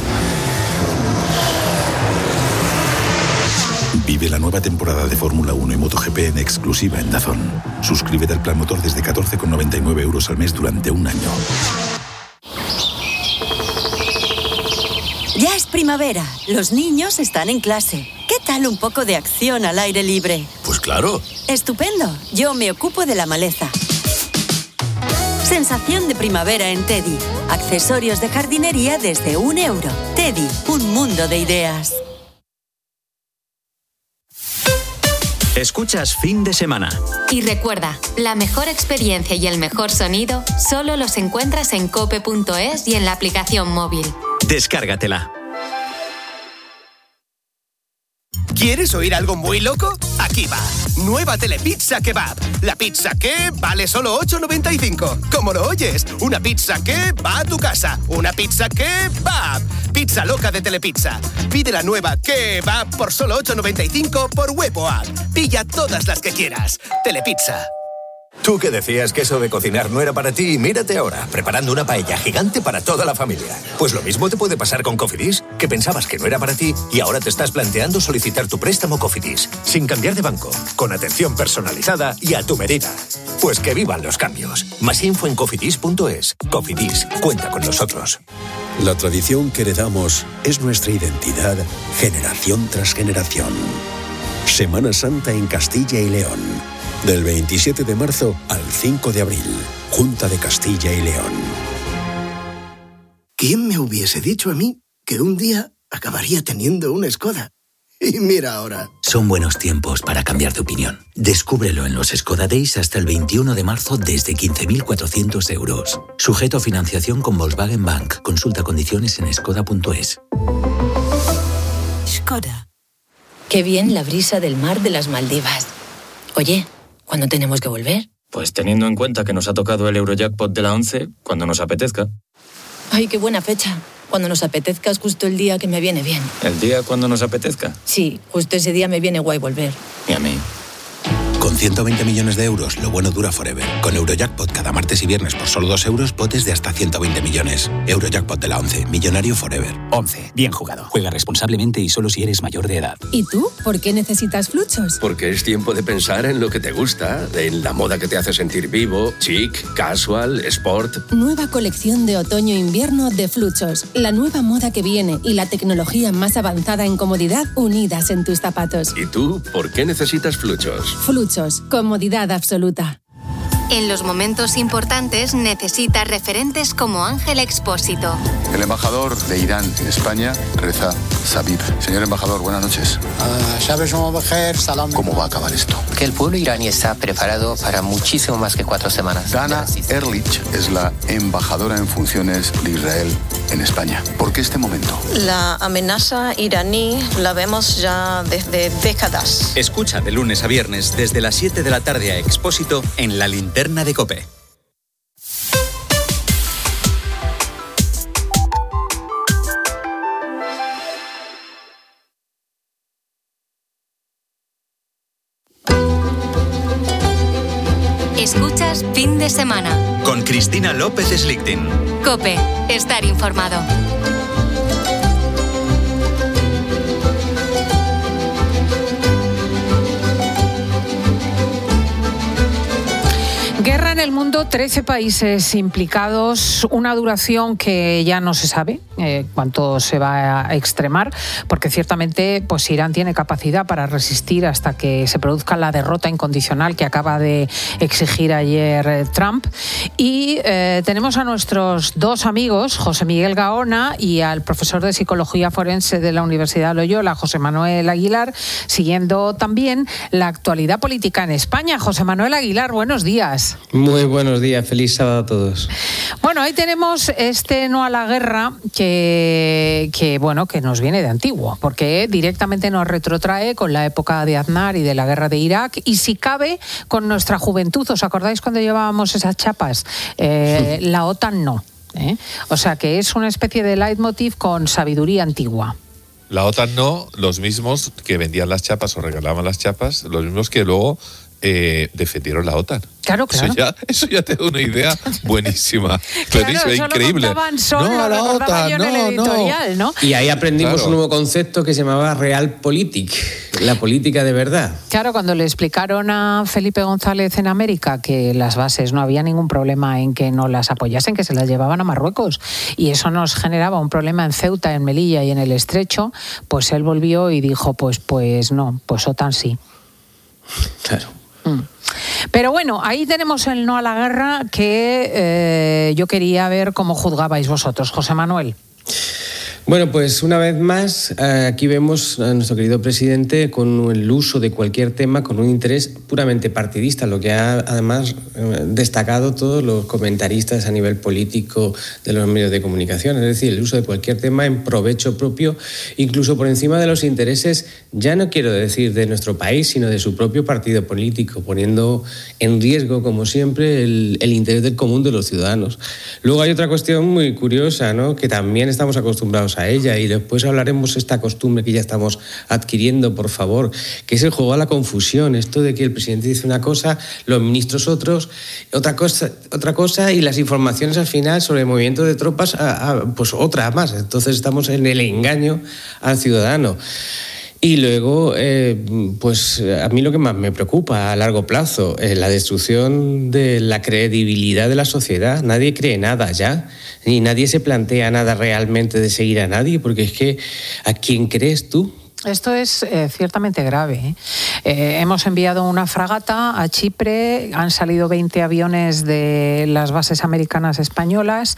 Vive la nueva temporada de Fórmula uno y MotoGP en exclusiva en DAZN. Suscríbete al plan motor desde catorce con noventa y nueve euros al mes durante un año. Ya es primavera, los niños están en clase. ¿Qué tal un poco de acción al aire libre? Pues claro. Estupendo, yo me ocupo de la maleza. Sensación de primavera en Teddy. Accesorios de jardinería desde un euro. Teddy, un mundo de ideas. Escuchas Fin de Semana. Y recuerda, la mejor experiencia y el mejor sonido solo los encuentras en cope punto es y en la aplicación móvil. Descárgatela. ¿Quieres oír algo muy loco? Aquí va. Nueva Telepizza Kebab. La pizza que vale solo ocho noventa y cinco. ¿Cómo lo oyes? Una pizza que va a tu casa. Una pizza que va. Pizza loca de Telepizza. Pide la nueva Kebab por solo ocho noventa y cinco por web o app. Pilla todas las que quieras. Telepizza. Tú que decías que eso de cocinar no era para ti, mírate ahora, preparando una paella gigante para toda la familia. Pues lo mismo te puede pasar con Cofidis, que pensabas que no era para ti y ahora te estás planteando solicitar tu préstamo Cofidis, sin cambiar de banco, con atención personalizada y a tu medida. Pues que vivan los cambios. Más info en cofidis punto es. Cofidis, cuenta con nosotros. La tradición que heredamos es nuestra identidad, generación tras generación. Semana Santa en Castilla y León. Del veintisiete de marzo al cinco de abril. Junta de Castilla y León. ¿Quién me hubiese dicho a mí que un día acabaría teniendo una Skoda? Y mira ahora. Son buenos tiempos para cambiar de opinión. Descúbrelo en los Skoda Days hasta el veintiuno de marzo desde quince mil cuatrocientos euros. Sujeto a financiación con Volkswagen Bank. Consulta condiciones en skoda punto es. Skoda. Qué bien la brisa del mar de las Maldivas. Oye, ¿cuándo tenemos que volver? Pues teniendo en cuenta que nos ha tocado el Eurojackpot de la once, cuando nos apetezca. Ay, qué buena fecha. Cuando nos apetezca es justo el día que me viene bien. ¿El día cuando nos apetezca? Sí, justo ese día me viene guay volver. Y a mí. Con ciento veinte millones de euros, lo bueno dura forever. Con Eurojackpot cada martes y viernes por solo dos euros, potes de hasta ciento veinte millones. Eurojackpot de la once, millonario forever. once. Bien jugado. Juega responsablemente y solo si eres mayor de edad. ¿Y tú? ¿Por qué necesitas Fluchos? Porque es tiempo de pensar en lo que te gusta, en la moda que te hace sentir vivo, chic, casual, sport. Nueva colección de otoño-invierno de Fluchos. La nueva moda que viene y la tecnología más avanzada en comodidad unidas en tus zapatos. ¿Y tú? ¿Por qué necesitas Fluchos? Fluchos. Comodidad absoluta. En los momentos importantes necesita referentes como Ángel Expósito. El embajador de Irán en España, Reza Sabib. Señor embajador, buenas noches. ¿Cómo va a acabar esto? Que el pueblo iraní está preparado para muchísimo más que cuatro semanas. Dana Ehrlich es la embajadora en funciones de Israel en España. ¿Por qué este momento? La amenaza iraní la vemos ya desde décadas. Escucha de lunes a viernes desde las siete de la tarde a Expósito en La Linterna de COPE. Escuchas Fin de Semana. Con Cristina López Slichting. COPE. Estar informado. el mundo trece países implicados, una duración que ya no se sabe eh, cuánto se va a extremar, porque ciertamente pues Irán tiene capacidad para resistir hasta que se produzca la derrota incondicional que acaba de exigir ayer eh, Trump. Y eh, tenemos a nuestros dos amigos, José Miguel Gaona, y al profesor de Psicología Forense de la Universidad Loyola, José Manuel Aguilar, siguiendo también la actualidad política en España. José Manuel Aguilar, buenos días. Muy buenos días, feliz sábado a todos. Bueno, ahí tenemos este no a la guerra que, que, bueno, que nos viene de antiguo, porque directamente nos retrotrae con la época de Aznar y de la guerra de Irak, y si cabe con nuestra juventud. ¿Os acordáis cuando llevábamos esas chapas? Eh, la OTAN no. ¿eh? O sea que es una especie de leitmotiv con sabiduría antigua. La OTAN no, los mismos que vendían las chapas o regalaban las chapas, los mismos que luego eh, defendieron la OTAN. Claro, claro. Eso ya, eso ya te da una idea buenísima. Claro, buenísima, eso increíble. Lo contaban solo, no, lo la OTAN, yo en el no, editorial, ¿no? Y ahí aprendimos Claro. un nuevo concepto que se llamaba Realpolitik, la política de verdad. Claro, cuando le explicaron a Felipe González en América que las bases no había ningún problema en que no las apoyasen, que se las llevaban a Marruecos, y eso nos generaba un problema en Ceuta, en Melilla y en el Estrecho, pues él volvió y dijo, pues, pues no, pues OTAN sí. Claro. Mm. Pero bueno, ahí tenemos el no a la guerra que eh, yo quería ver cómo juzgabais vosotros, José Manuel. Bueno, pues una vez más, aquí vemos a nuestro querido presidente con el uso de cualquier tema con un interés puramente partidista, lo que ha además destacado todos los comentaristas a nivel político de los medios de comunicación, es decir, el uso de cualquier tema en provecho propio, incluso por encima de los intereses, ya no quiero decir de nuestro país, sino de su propio partido político, poniendo en riesgo, como siempre, el, el interés del común de los ciudadanos. Luego hay otra cuestión muy curiosa, ¿no?, que también estamos acostumbrados a ella, y después hablaremos de esta costumbre que ya estamos adquiriendo, por favor, que es el juego a la confusión, esto de que el presidente dice una cosa, los ministros otros, otra cosa, otra cosa y las informaciones al final sobre el movimiento de tropas, a, a, pues otra más. Entonces estamos en el engaño al ciudadano. Y luego, eh, pues a mí lo que más me preocupa a largo plazo es la destrucción de la credibilidad de la sociedad. Nadie cree nada ya, ni nadie se plantea nada realmente de seguir a nadie, porque es que ¿a quién crees tú? Esto es eh, ciertamente grave. ¿eh? Eh, hemos enviado una fragata a Chipre, han salido veinte aviones de las bases americanas españolas,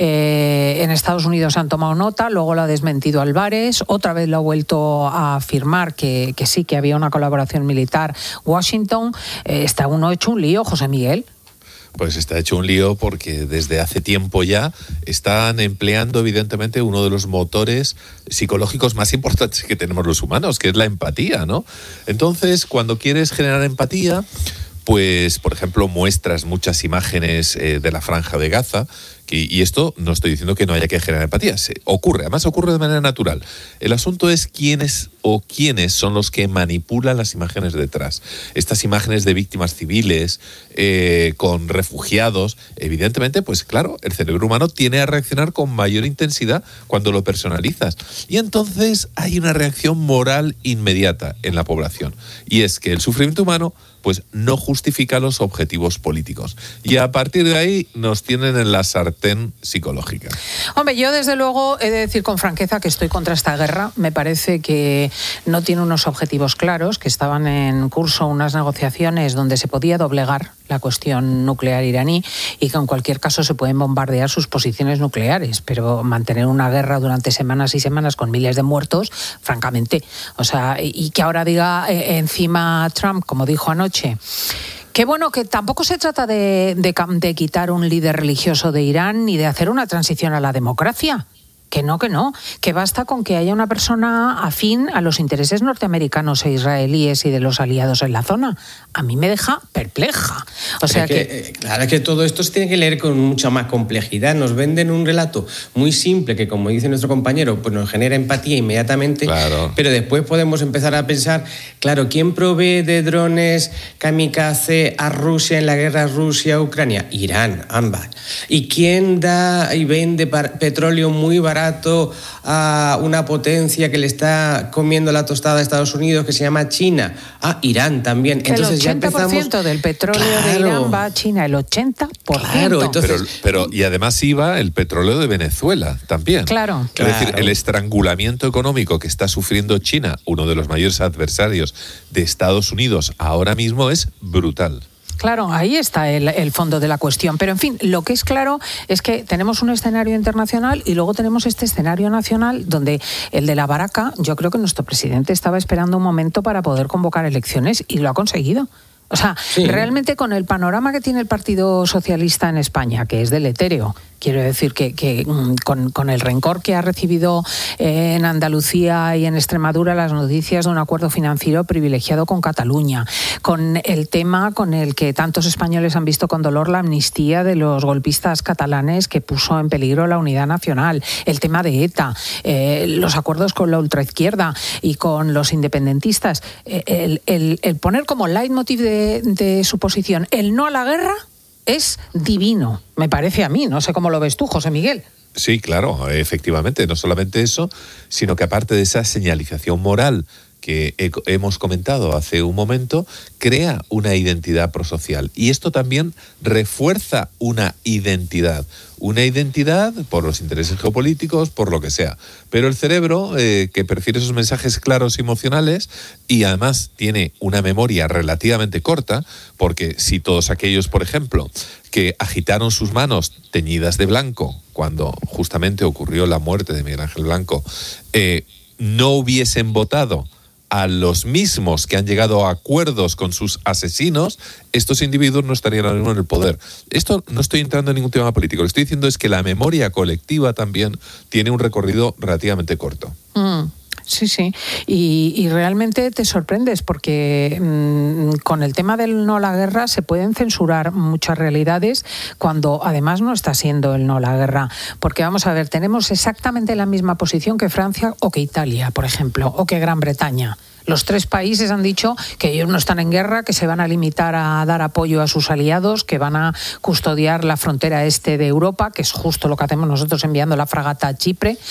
eh, en Estados Unidos han tomado nota, luego lo ha desmentido Álvarez, otra vez lo ha vuelto a afirmar que, que sí, que había una colaboración militar. Washington, eh, está uno hecho un lío, José Miguel. Pues está hecho un lío porque desde hace tiempo ya están empleando evidentemente uno de los motores psicológicos más importantes que tenemos los humanos, que es la empatía, ¿no? Entonces, cuando quieres generar empatía, pues, por ejemplo, muestras muchas imágenes eh, de la Franja de Gaza, que, y esto no estoy diciendo que no haya que generar empatía, se, ocurre, además ocurre de manera natural. El asunto es quiénes o quiénes son los que manipulan las imágenes detrás. Estas imágenes de víctimas civiles, eh, con refugiados, evidentemente, pues claro, el cerebro humano tiene a reaccionar con mayor intensidad cuando lo personalizas. Y entonces hay una reacción moral inmediata en la población, y es que el sufrimiento humano pues no justifica los objetivos políticos. Y a partir de ahí nos tienen en la sartén psicológica. Hombre, yo desde luego he de decir con franqueza que estoy contra esta guerra. Me parece que no tiene unos objetivos claros, que estaban en curso unas negociaciones donde se podía doblegar la cuestión nuclear iraní y que en cualquier caso se pueden bombardear sus posiciones nucleares, pero mantener una guerra durante semanas y semanas con miles de muertos, francamente, o sea, y que ahora diga eh, encima Trump, como dijo anoche, que bueno, que tampoco se trata de, de, de quitar un líder religioso de Irán ni de hacer una transición a la democracia. Que no, que no, que basta con que haya una persona afín a los intereses norteamericanos e israelíes y de los aliados en la zona. A mí me deja perpleja. O sea es que, que... Eh, claro, es que todo esto se tiene que leer con mucha más complejidad. Nos venden un relato muy simple que, como dice nuestro compañero, pues nos genera empatía inmediatamente. Claro. Pero después podemos empezar a pensar, claro, ¿quién provee de drones kamikaze a Rusia en la guerra Rusia-Ucrania? Irán, ambas. ¿Y quién da y vende petróleo muy barato barato a una potencia que le está comiendo la tostada a Estados Unidos, que se llama China. Ah, Irán también. Entonces el ochenta por ciento ya empezamos... del petróleo claro. de Irán va a China, el ochenta por ciento. Claro, entonces... pero, pero, y además iba el petróleo de Venezuela también. Claro. Es claro. decir, el estrangulamiento económico que está sufriendo China, uno de los mayores adversarios de Estados Unidos ahora mismo, es brutal. Claro, ahí está el, el fondo de la cuestión. Pero, en fin, lo que es claro es que tenemos un escenario internacional y luego tenemos este escenario nacional donde el de la baraca, yo creo que nuestro presidente estaba esperando un momento para poder convocar elecciones y lo ha conseguido. O sea, sí. realmente con el panorama que tiene el Partido Socialista en España, que es deletéreo, quiero decir que, que con, con el rencor que ha recibido eh, en Andalucía y en Extremadura las noticias de un acuerdo financiero privilegiado con Cataluña, con el tema con el que tantos españoles han visto con dolor la amnistía de los golpistas catalanes que puso en peligro la unidad nacional, el tema de ETA, eh, los acuerdos con la ultraizquierda y con los independentistas, eh, el, el, el poner como leitmotiv de De, de su posición el no a la guerra es divino, me parece a mí, no sé cómo lo ves tú, José Miguel. Sí, claro, efectivamente, no solamente eso, sino que aparte de esa señalización moral que he, hemos comentado hace un momento, crea una identidad prosocial. Y esto también refuerza una identidad. Una identidad por los intereses geopolíticos, por lo que sea. Pero el cerebro, eh, que prefiere esos mensajes claros y emocionales, y además tiene una memoria relativamente corta, porque si todos aquellos, por ejemplo, que agitaron sus manos teñidas de blanco, cuando justamente ocurrió la muerte de Miguel Ángel Blanco, eh, no hubiesen votado a los mismos que han llegado a acuerdos con sus asesinos, estos individuos no estarían ahora mismo en el poder. Esto no estoy entrando en ningún tema político. Lo que estoy diciendo es que la memoria colectiva también tiene un recorrido relativamente corto. Mm. Sí, sí, y, y realmente te sorprendes porque mmm, con el tema del no a la guerra se pueden censurar muchas realidades cuando además no está siendo el no a la guerra, porque vamos a ver, tenemos exactamente la misma posición que Francia o que Italia, por ejemplo, o que Gran Bretaña. Los tres países han dicho que ellos no están en guerra, que se van a limitar a dar apoyo a sus aliados, que van a custodiar la frontera este de Europa, que es justo lo que hacemos nosotros enviando la fragata a Chipre.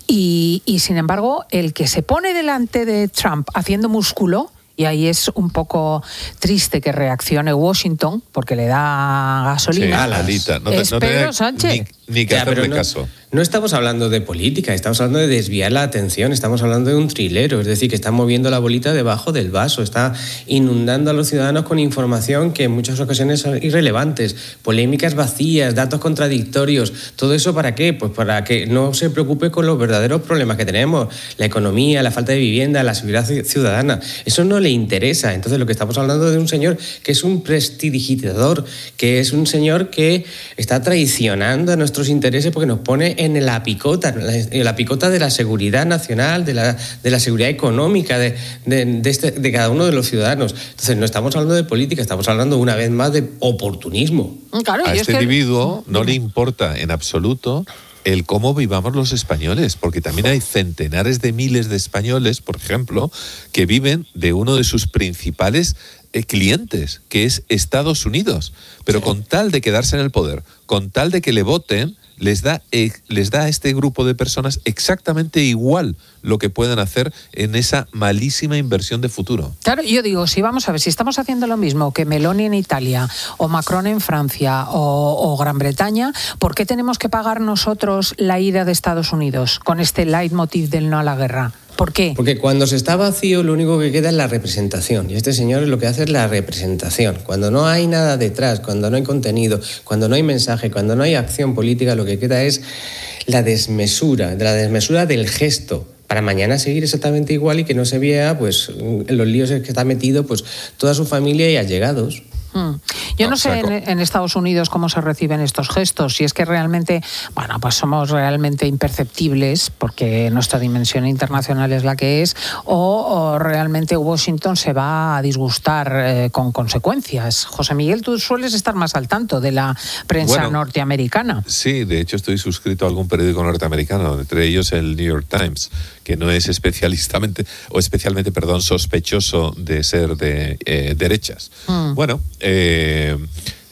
Y, y sin embargo, el que se pone delante de Trump haciendo músculo, y ahí es un poco triste que reaccione Washington, porque le da gasolina. Sí, Lalita. No te, es no te Pedro Sánchez. Ni, ni que ya, hacerle no, caso. No estamos hablando de política, estamos hablando de desviar la atención, estamos hablando de un trilero, es decir, que está moviendo la bolita debajo del vaso, está inundando a los ciudadanos con información que en muchas ocasiones son irrelevantes, polémicas vacías, datos contradictorios. ¿Todo eso para qué? Pues para que no se preocupe con los verdaderos problemas que tenemos, la economía, la falta de vivienda, la seguridad ciudadana. Eso no le interesa. Entonces lo que estamos hablando de un señor que es un prestidigitador, que es un señor que está traicionando a nuestros intereses porque nos pone en la picota, en la picota de la seguridad nacional, de la, de la seguridad económica de, de, de, este, de cada uno de los ciudadanos. Entonces no estamos hablando de política, estamos hablando una vez más de oportunismo. Claro, a este es que... individuo no le importa en absoluto el cómo vivamos los españoles, porque también hay centenares de miles de españoles, por ejemplo, que viven de uno de sus principales eh, clientes, que es Estados Unidos. Pero sí. Con tal de quedarse en el poder, con tal de que le voten, les da, eh, les da a este grupo de personas exactamente igual lo que pueden hacer en esa malísima inversión de futuro. Claro, yo digo, si vamos a ver, si estamos haciendo lo mismo que Meloni en Italia, o Macron en Francia, o, o Gran Bretaña, ¿por qué tenemos que pagar nosotros la ida de Estados Unidos con este leitmotiv del no a la guerra? ¿Por qué? Porque cuando se está vacío lo único que queda es la representación. Y este señor lo que hace es la representación. Cuando no hay nada detrás, cuando no hay contenido, cuando no hay mensaje, cuando no hay acción política, lo que queda es la desmesura, la desmesura del gesto. Para mañana seguir exactamente igual y que no se vea pues en los líos en que está metido pues toda su familia y allegados. Hmm. Yo no, no sé en, en Estados Unidos cómo se reciben estos gestos, si es que realmente, bueno, pues somos realmente imperceptibles porque nuestra dimensión internacional es la que es, o, o realmente Washington se va a disgustar eh, con consecuencias. José Miguel, tú sueles estar más al tanto de la prensa bueno, norteamericana. Sí, de hecho estoy suscrito a algún periódico norteamericano, entre ellos el New York Times, que no es especialistamente, o especialmente, perdón, sospechoso de ser de eh, derechas. Hmm. Bueno, Eh,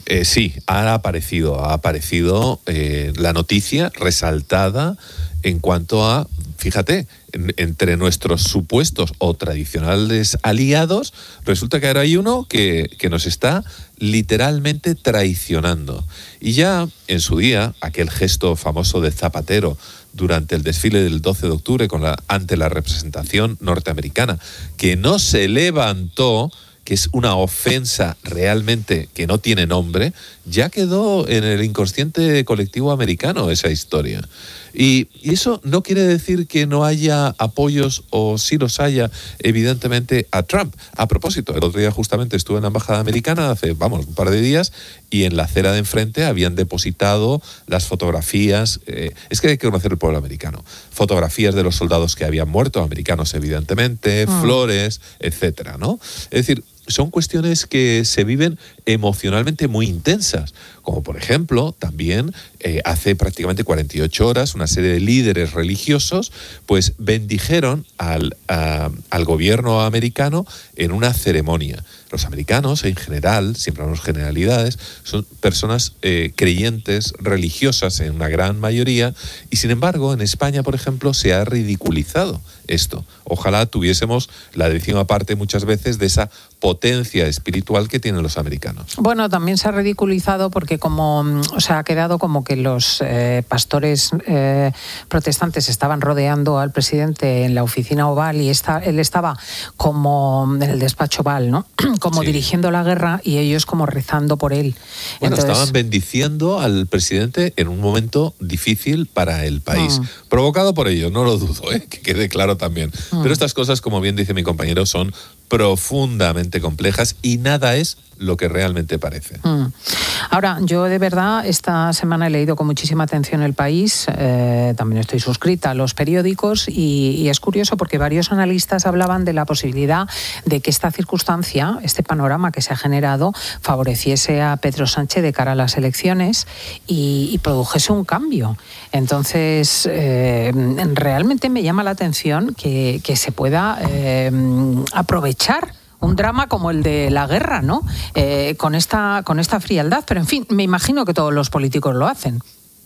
Eh, sí, ha aparecido, ha aparecido eh, la noticia resaltada en cuanto a, fíjate, en, entre nuestros supuestos o tradicionales aliados, resulta que ahora hay uno que, que nos está literalmente traicionando. Y ya en su día, aquel gesto famoso de Zapatero durante el desfile del doce de octubre con la, ante la representación norteamericana, que no se levantó, que es una ofensa realmente que no tiene nombre, ya quedó en el inconsciente colectivo americano esa historia. Y, y eso no quiere decir que no haya apoyos, o sí los haya, evidentemente, a Trump. A propósito, el otro día justamente estuve en la embajada americana, hace, vamos, un par de días, y en la acera de enfrente habían depositado las fotografías, eh, es que hay que conocer el pueblo americano, fotografías de los soldados que habían muerto, americanos evidentemente, mm. flores, etcétera, ¿no? Es decir, son cuestiones que se viven emocionalmente muy intensas, como por ejemplo también eh, hace prácticamente cuarenta y ocho horas una serie de líderes religiosos pues bendijeron al, a, al gobierno americano en una ceremonia. Los americanos en general, siempre hablamos generalidades, son personas eh, creyentes, religiosas en una gran mayoría, y sin embargo en España, por ejemplo, se ha ridiculizado esto. Ojalá tuviésemos la décima parte muchas veces de esa potencia espiritual que tienen los americanos. Bueno, también se ha ridiculizado porque como, o sea, ha quedado como que los eh, pastores eh, protestantes estaban rodeando al presidente en la oficina Oval y esta, él estaba como en el despacho Oval, ¿no? Como sí. dirigiendo la guerra y ellos como rezando por él. Bueno, Entonces, estaban bendiciendo al presidente en un momento difícil para el país. Mm. Provocado por ellos, no lo dudo, ¿eh? Que quede claro también. Mm. Pero estas cosas, como bien dice mi compañero, son profundamente complejas y nada es lo que realmente parece. Mm. Ahora, yo de verdad esta semana he leído con muchísima atención El País, eh, también estoy suscrita a los periódicos y, y es curioso porque varios analistas hablaban de la posibilidad de que esta circunstancia, este panorama que se ha generado, favoreciese a Pedro Sánchez de cara a las elecciones y, y produjese un cambio. Entonces, eh, realmente me llama la atención que, que se pueda eh, aprovechar un drama como el de la guerra, ¿no? Eh, con esta, con esta frialdad. Pero, en fin, me imagino que todos los políticos lo hacen.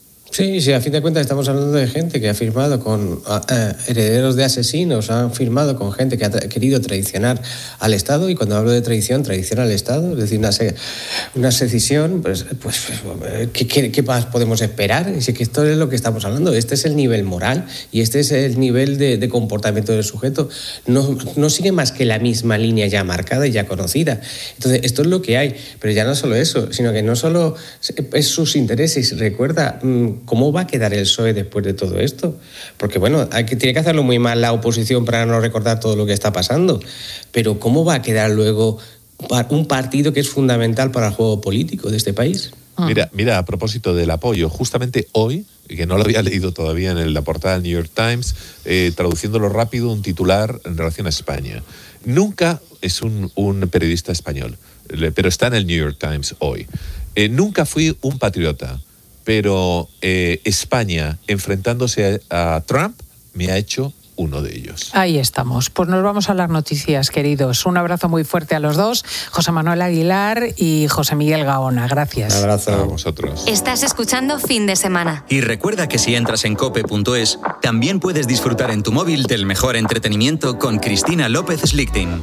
Sí, sí, a fin de cuentas estamos hablando de gente que ha firmado con eh, herederos de asesinos, han firmado con gente que ha tra- querido traicionar al Estado, y cuando hablo de traición, traición al Estado, es decir, una, se- una secesión, pues, pues ¿qué, qué, ¿qué más podemos esperar? Es que esto es lo que estamos hablando, este es el nivel moral y este es el nivel de, de comportamiento del sujeto. No, no sigue más que la misma línea ya marcada y ya conocida. Entonces, esto es lo que hay, pero ya no solo eso, sino que no solo es sus intereses. Recuerda, ¿cómo va a quedar el P S O E después de todo esto? Porque, bueno, hay que, tiene que hacerlo muy mal la oposición para no recordar todo lo que está pasando. Pero ¿cómo va a quedar luego un partido que es fundamental para el juego político de este país? Mira, mira, a propósito del apoyo, justamente hoy, que no lo había leído todavía en la portada del New York Times, eh, traduciéndolo rápido, un titular en relación a España. Nunca es un, un periodista español, pero está en el New York Times hoy. Eh, nunca fui un patriota, pero eh, España enfrentándose a, a Trump me ha hecho uno de ellos. Ahí estamos. Pues nos vamos a las noticias, queridos. Un abrazo muy fuerte a los dos, José Manuel Aguilar y José Miguel Gaona. Gracias. Un abrazo a vosotros. Estás escuchando Fin de Semana. Y recuerda que si entras en cope punto es, también puedes disfrutar en tu móvil del mejor entretenimiento con Cristina López Slichting.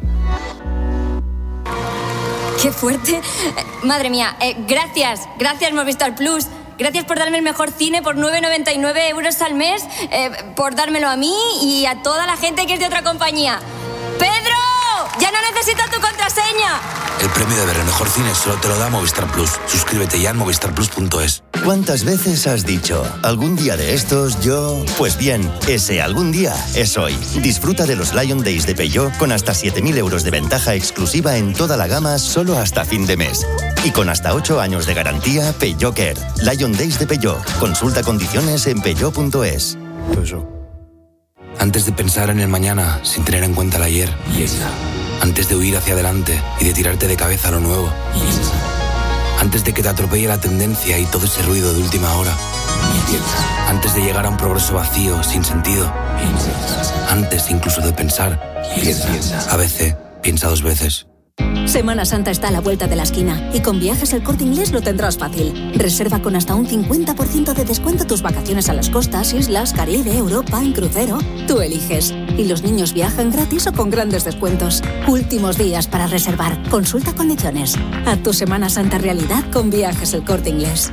¡Qué fuerte! Madre mía, eh, gracias, gracias Movistar Plus. Gracias por darme el mejor cine por nueve noventa y nueve euros al mes, eh, por dármelo a mí y a toda la gente que es de otra compañía. ¡Pedro! ¡Ya no necesito tu contraseña! El premio de ver el mejor cine solo te lo da Movistar Plus. Suscríbete ya en movistar plus punto es. ¿Cuántas veces has dicho, algún día de estos yo...? Pues bien, ese algún día es hoy. Disfruta de los Lion Days de Peugeot con hasta siete mil euros de ventaja exclusiva en toda la gama solo hasta fin de mes. Y con hasta ocho años de garantía Peugeot Care. Lion Days de Peugeot. Consulta condiciones en peugeot punto es. Antes de pensar en el mañana sin tener en cuenta el ayer. Piensa. Antes de huir hacia adelante y de tirarte de cabeza a lo nuevo. Piensa. Antes de que te atropelle la tendencia y todo ese ruido de última hora. Piensa. Antes de llegar a un progreso vacío, sin sentido. Piensa. Antes incluso de pensar. Piensa. A veces, piensa dos veces. Semana Santa está a la vuelta de la esquina y con Viajes El Corte Inglés lo tendrás fácil. Reserva con hasta un cincuenta por ciento de descuento tus vacaciones a las costas, islas, Caribe, Europa, en crucero. Tú eliges. Y los niños viajan gratis o con grandes descuentos. Últimos días para reservar. Consulta condiciones. Haz tu Semana Santa realidad con Viajes El Corte Inglés.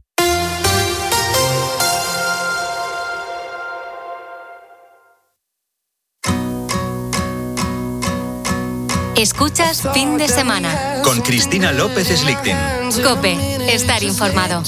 Escuchas Fin de Semana con Cristina López Slichting. COPE. Estar informado.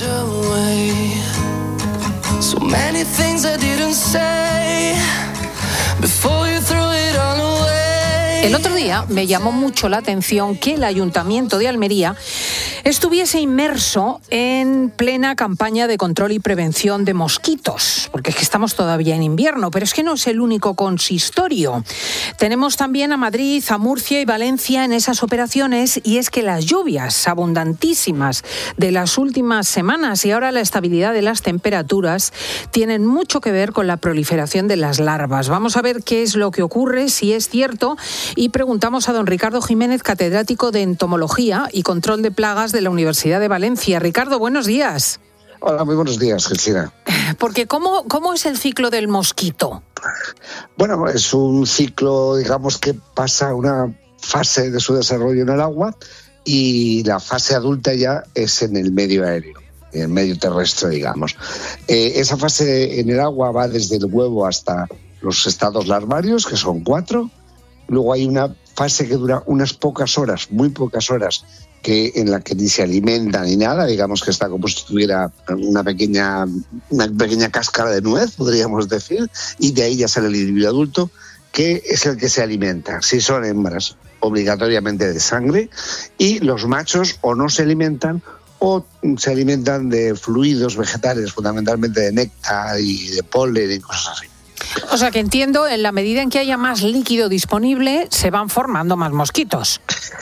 So many things I didn't say before you threw it all away. El otro día me llamó mucho la atención que el Ayuntamiento de Almería estuviese inmerso en plena campaña de control y prevención de mosquitos, porque es que estamos todavía en invierno, pero es que no es el único consistorio. Tenemos también a Madrid, a Murcia y Valencia en esas operaciones, y es que las lluvias abundantísimas de las últimas semanas y ahora la estabilidad de las temperaturas tienen mucho que ver con la proliferación de las larvas. Vamos a ver qué es lo que ocurre, si es cierto, y preguntamos a don Ricardo Jiménez, catedrático de Entomología y Control de Plagas de la Universidad de Valencia. Ricardo, buenos días. Hola, muy buenos días, Cristina. Porque ¿cómo, cómo es el ciclo del mosquito? Bueno, es un ciclo, digamos, que pasa una fase de su desarrollo en el agua y la fase adulta ya es en el medio aéreo, en el medio terrestre, digamos. Eh, esa fase en el agua va desde el huevo hasta los estados larvarios, que son cuatro. Luego hay una fase que dura unas pocas horas, muy pocas horas, que en la que ni se alimenta ni nada, digamos que está como si tuviera una pequeña, una pequeña cáscara de nuez, podríamos decir, y de ahí ya sale el individuo adulto, que es el que se alimenta. Si son hembras, obligatoriamente de sangre, y los machos o no se alimentan o se alimentan de fluidos vegetales, fundamentalmente de néctar y de polen y cosas así. O sea que entiendo, en la medida en que haya más líquido disponible, se van formando más mosquitos.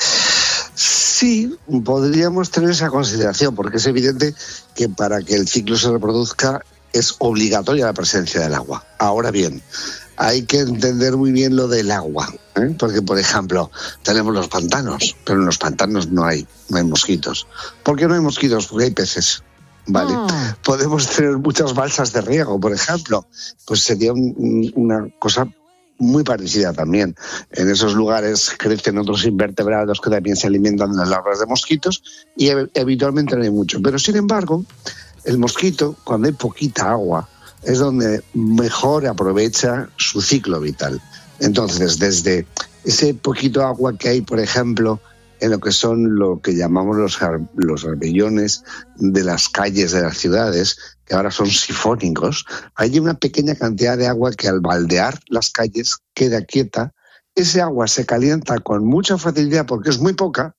Sí, podríamos tener esa consideración, porque es evidente que para que el ciclo se reproduzca es obligatoria la presencia del agua. Ahora bien, hay que entender muy bien lo del agua, ¿eh? Porque, por ejemplo, tenemos los pantanos, pero en los pantanos no hay, no hay mosquitos. ¿Por qué no hay mosquitos? Porque hay peces. Vale, ah. Podemos tener muchas balsas de riego, por ejemplo, pues sería un, una cosa muy parecida también. En esos lugares crecen otros invertebrados que también se alimentan de las larvas de mosquitos y habitualmente no hay mucho. Pero sin embargo, el mosquito, cuando hay poquita agua, es donde mejor aprovecha su ciclo vital. Entonces, desde ese poquito agua que hay, por ejemplo, en lo que son lo que llamamos los, los arbellones de las calles de las ciudades, que ahora son sifónicos, hay una pequeña cantidad de agua que al baldear las calles queda quieta. Ese agua se calienta con mucha facilidad porque es muy poca,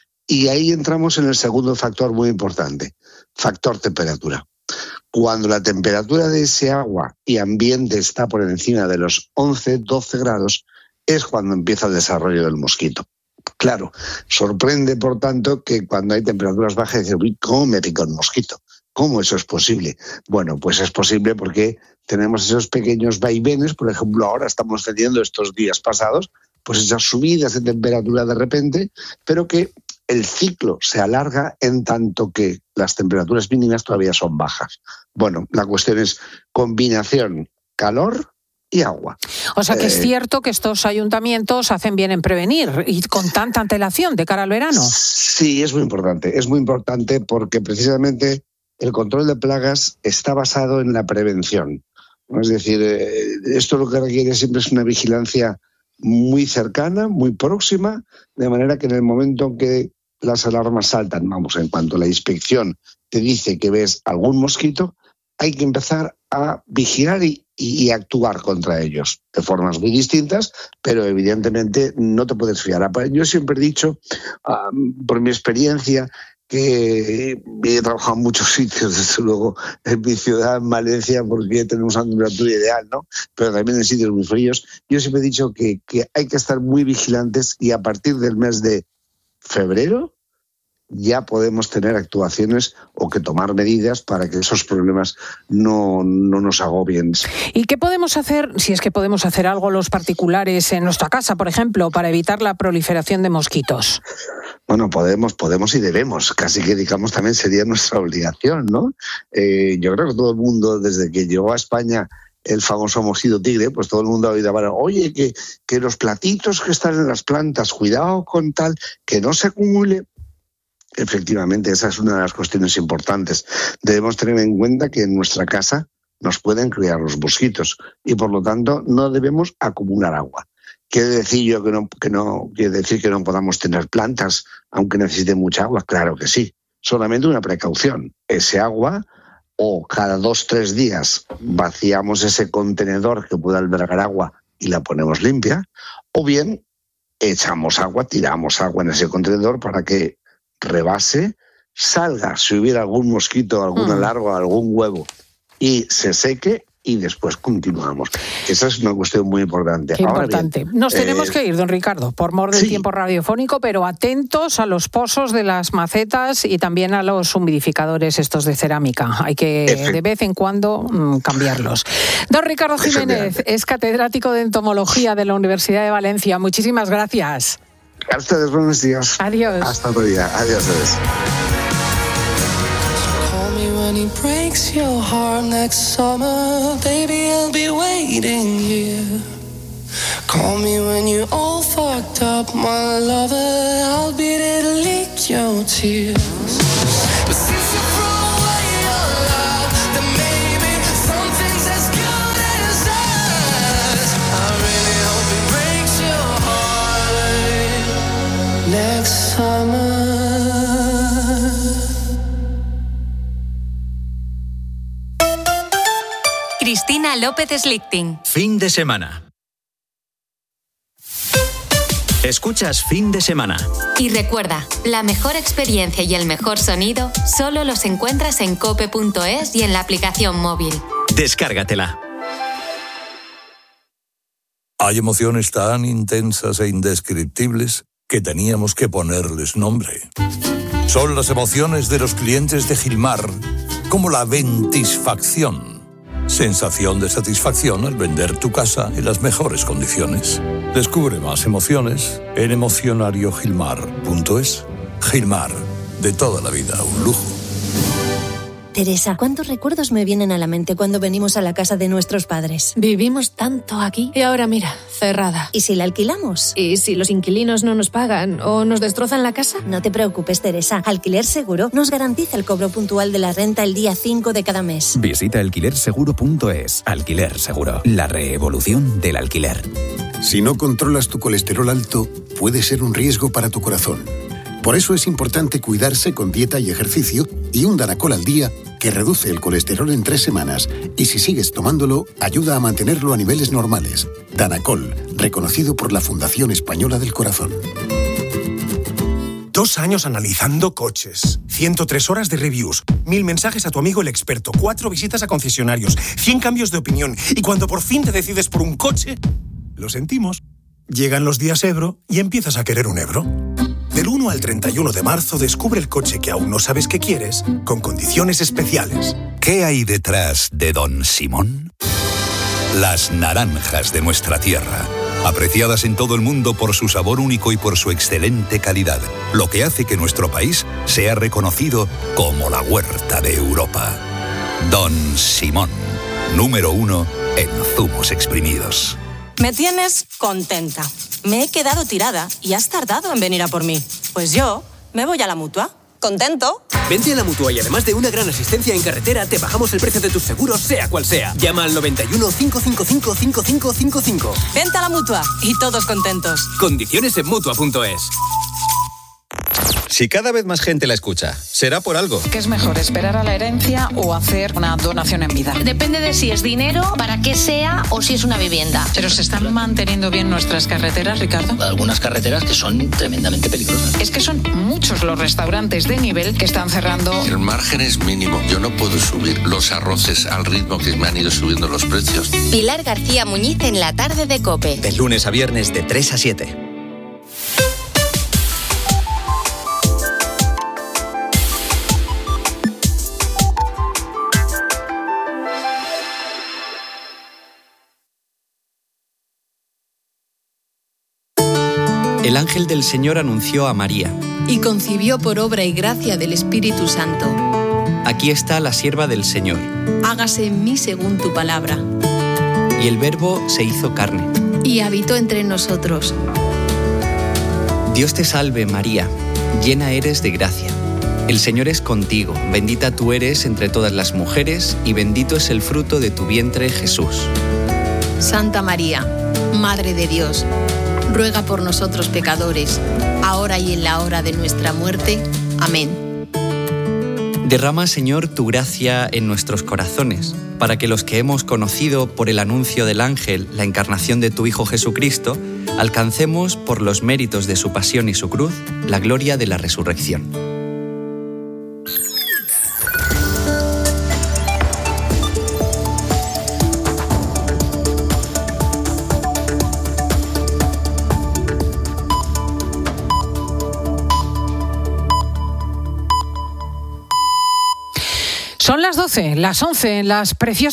y ahí entramos en el segundo factor muy importante, factor temperatura. Cuando la temperatura de ese agua y ambiente está por encima de los once, doce grados, es cuando empieza el desarrollo del mosquito. Claro, sorprende, por tanto, que cuando hay temperaturas bajas, dice, uy, ¿cómo me pica un mosquito? ¿Cómo eso es posible? Bueno, pues es posible porque tenemos esos pequeños vaivenes. Por ejemplo, ahora estamos teniendo estos días pasados, pues esas subidas de temperatura de repente, pero que el ciclo se alarga en tanto que las temperaturas mínimas todavía son bajas. Bueno, la cuestión es combinación calor y agua. O sea que eh, es cierto que estos ayuntamientos hacen bien en prevenir y con tanta antelación de cara al verano. Sí, es muy importante. Es muy importante porque precisamente el control de plagas está basado en la prevención. Es decir, eh, esto lo que requiere siempre es una vigilancia muy cercana, muy próxima, de manera que en el momento en que las alarmas saltan, vamos, en cuanto la inspección te dice que ves algún mosquito, hay que empezar a vigilar y, y actuar contra ellos de formas muy distintas, pero evidentemente no te puedes fiar. Yo siempre he dicho, uh, por mi experiencia, que he trabajado en muchos sitios, desde luego en mi ciudad, en Valencia, porque tenemos una temperatura ideal, ¿no? Pero también en sitios muy fríos. Yo siempre he dicho que, que hay que estar muy vigilantes y a partir del mes de febrero ya podemos tener actuaciones o que tomar medidas para que esos problemas no, no nos agobien. ¿Y qué podemos hacer, si es que podemos hacer algo los particulares en nuestra casa, por ejemplo, para evitar la proliferación de mosquitos? Bueno, podemos, podemos y debemos, casi que digamos también sería nuestra obligación, ¿no? Eh, yo creo que todo el mundo, desde que llegó a España el famoso mosquito tigre, pues todo el mundo ha oído hablar, oye, que, que los platitos que están en las plantas, cuidado con tal, que no se acumule. Efectivamente, esa es una de las cuestiones importantes. Debemos tener en cuenta que en nuestra casa nos pueden criar los mosquitos y, por lo tanto, no debemos acumular agua. ¿Quiere decir yo que no, que no, quiere decir que no podamos tener plantas aunque necesiten mucha agua? Claro que sí. Solamente una precaución. Ese agua, o cada dos, tres días vaciamos ese contenedor que pueda albergar agua y la ponemos limpia, o bien echamos agua, tiramos agua en ese contenedor para que rebase, salga, si hubiera algún mosquito, alguna larva, algún huevo, y se seque, y después continuamos. Esa es una cuestión muy importante. Qué Ahora importante. bien, Nos tenemos eh, que ir, don Ricardo, por mor del sí. tiempo radiofónico, pero atentos a los pozos de las macetas y también a los humidificadores estos de cerámica. Hay que Efe. de vez en cuando mmm, cambiarlos. Don Ricardo Jiménez es catedrático de entomología de la Universidad de Valencia. Muchísimas gracias. A ustedes, buenos días. Adiós. Hasta otro día. Adiós. Adiós. When he breaks your heart next summer, baby, I'll be waiting here. Call me when you're all fucked up, my lover, I'll be there to lick your tears. But since you threw away your love, then maybe something's as good as us. I really hope it breaks your heart next summer. Cristina López Slichting. Fin de semana. Escuchas Fin de Semana. Y recuerda, la mejor experiencia y el mejor sonido solo los encuentras en cope punto es y en la aplicación móvil. Descárgatela. Hay emociones tan intensas e indescriptibles que teníamos que ponerles nombre. Son las emociones de los clientes de Gilmar, como la ventisfacción. Sensación de satisfacción al vender tu casa en las mejores condiciones. Descubre más emociones en emocionario gilmar punto es. Gilmar, de toda la vida, un lujo. Teresa, ¿cuántos recuerdos me vienen a la mente cuando venimos a la casa de nuestros padres? Vivimos tanto aquí y ahora mira, cerrada. ¿Y si la alquilamos? ¿Y si los inquilinos no nos pagan o nos destrozan la casa? No te preocupes, Teresa. Alquiler Seguro nos garantiza el cobro puntual de la renta el día cinco de cada mes. Visita alquiler seguro punto es. Alquiler Seguro, la revolución del alquiler. Si no controlas tu colesterol alto, puede ser un riesgo para tu corazón. Por eso es importante cuidarse con dieta y ejercicio y un Danacol al día que reduce el colesterol en tres semanas y si sigues tomándolo, ayuda a mantenerlo a niveles normales. Danacol, reconocido por la Fundación Española del Corazón. Dos años analizando coches, ciento tres horas de reviews, mil mensajes a tu amigo el experto, cuatro visitas a concesionarios, cien cambios de opinión y cuando por fin te decides por un coche, lo sentimos. Llegan los días Ebro y empiezas a querer un Ebro. Del uno al treinta y uno de marzo descubre el coche que aún no sabes que quieres con condiciones especiales. ¿Qué hay detrás de Don Simón? Las naranjas de nuestra tierra, apreciadas en todo el mundo por su sabor único y por su excelente calidad, lo que hace que nuestro país sea reconocido como la huerta de Europa. Don Simón, número uno en zumos exprimidos. Me tienes contenta. Me he quedado tirada y has tardado en venir a por mí. Pues yo me voy a la Mutua. ¿Contento? Vente a la Mutua y además de una gran asistencia en carretera, te bajamos el precio de tus seguros, sea cual sea. Llama al noventa y uno, cinco cinco cinco, cinco cinco cinco cinco. Vente a la Mutua y todos contentos. Condiciones en mutua punto es. Si cada vez más gente la escucha, será por algo. ¿Qué es mejor, esperar a la herencia o hacer una donación en vida? Depende de si es dinero, para qué sea o si es una vivienda. ¿Pero se están manteniendo bien nuestras carreteras, Ricardo? Algunas carreteras que son tremendamente peligrosas. Es que son muchos los restaurantes de nivel que están cerrando. El margen es mínimo. Yo no puedo subir los arroces al ritmo que me han ido subiendo los precios. Pilar García Muñiz en la tarde de COPE. De lunes a viernes de tres a siete. El ángel del Señor anunció a María. Y concibió por obra y gracia del Espíritu Santo. Aquí está la sierva del Señor. Hágase en mí según tu palabra. Y el Verbo se hizo carne. Y habitó entre nosotros. Dios te salve, María, llena eres de gracia. El Señor es contigo, bendita tú eres entre todas las mujeres, y bendito es el fruto de tu vientre, Jesús. Santa María, Madre de Dios, ruega por nosotros pecadores, ahora y en la hora de nuestra muerte. Amén. Derrama, Señor, tu gracia en nuestros corazones, para que los que hemos conocido por el anuncio del ángel la encarnación de tu Hijo Jesucristo, alcancemos, por los méritos de su pasión y su cruz, la gloria de la resurrección. Son las doce, las once, las preciosas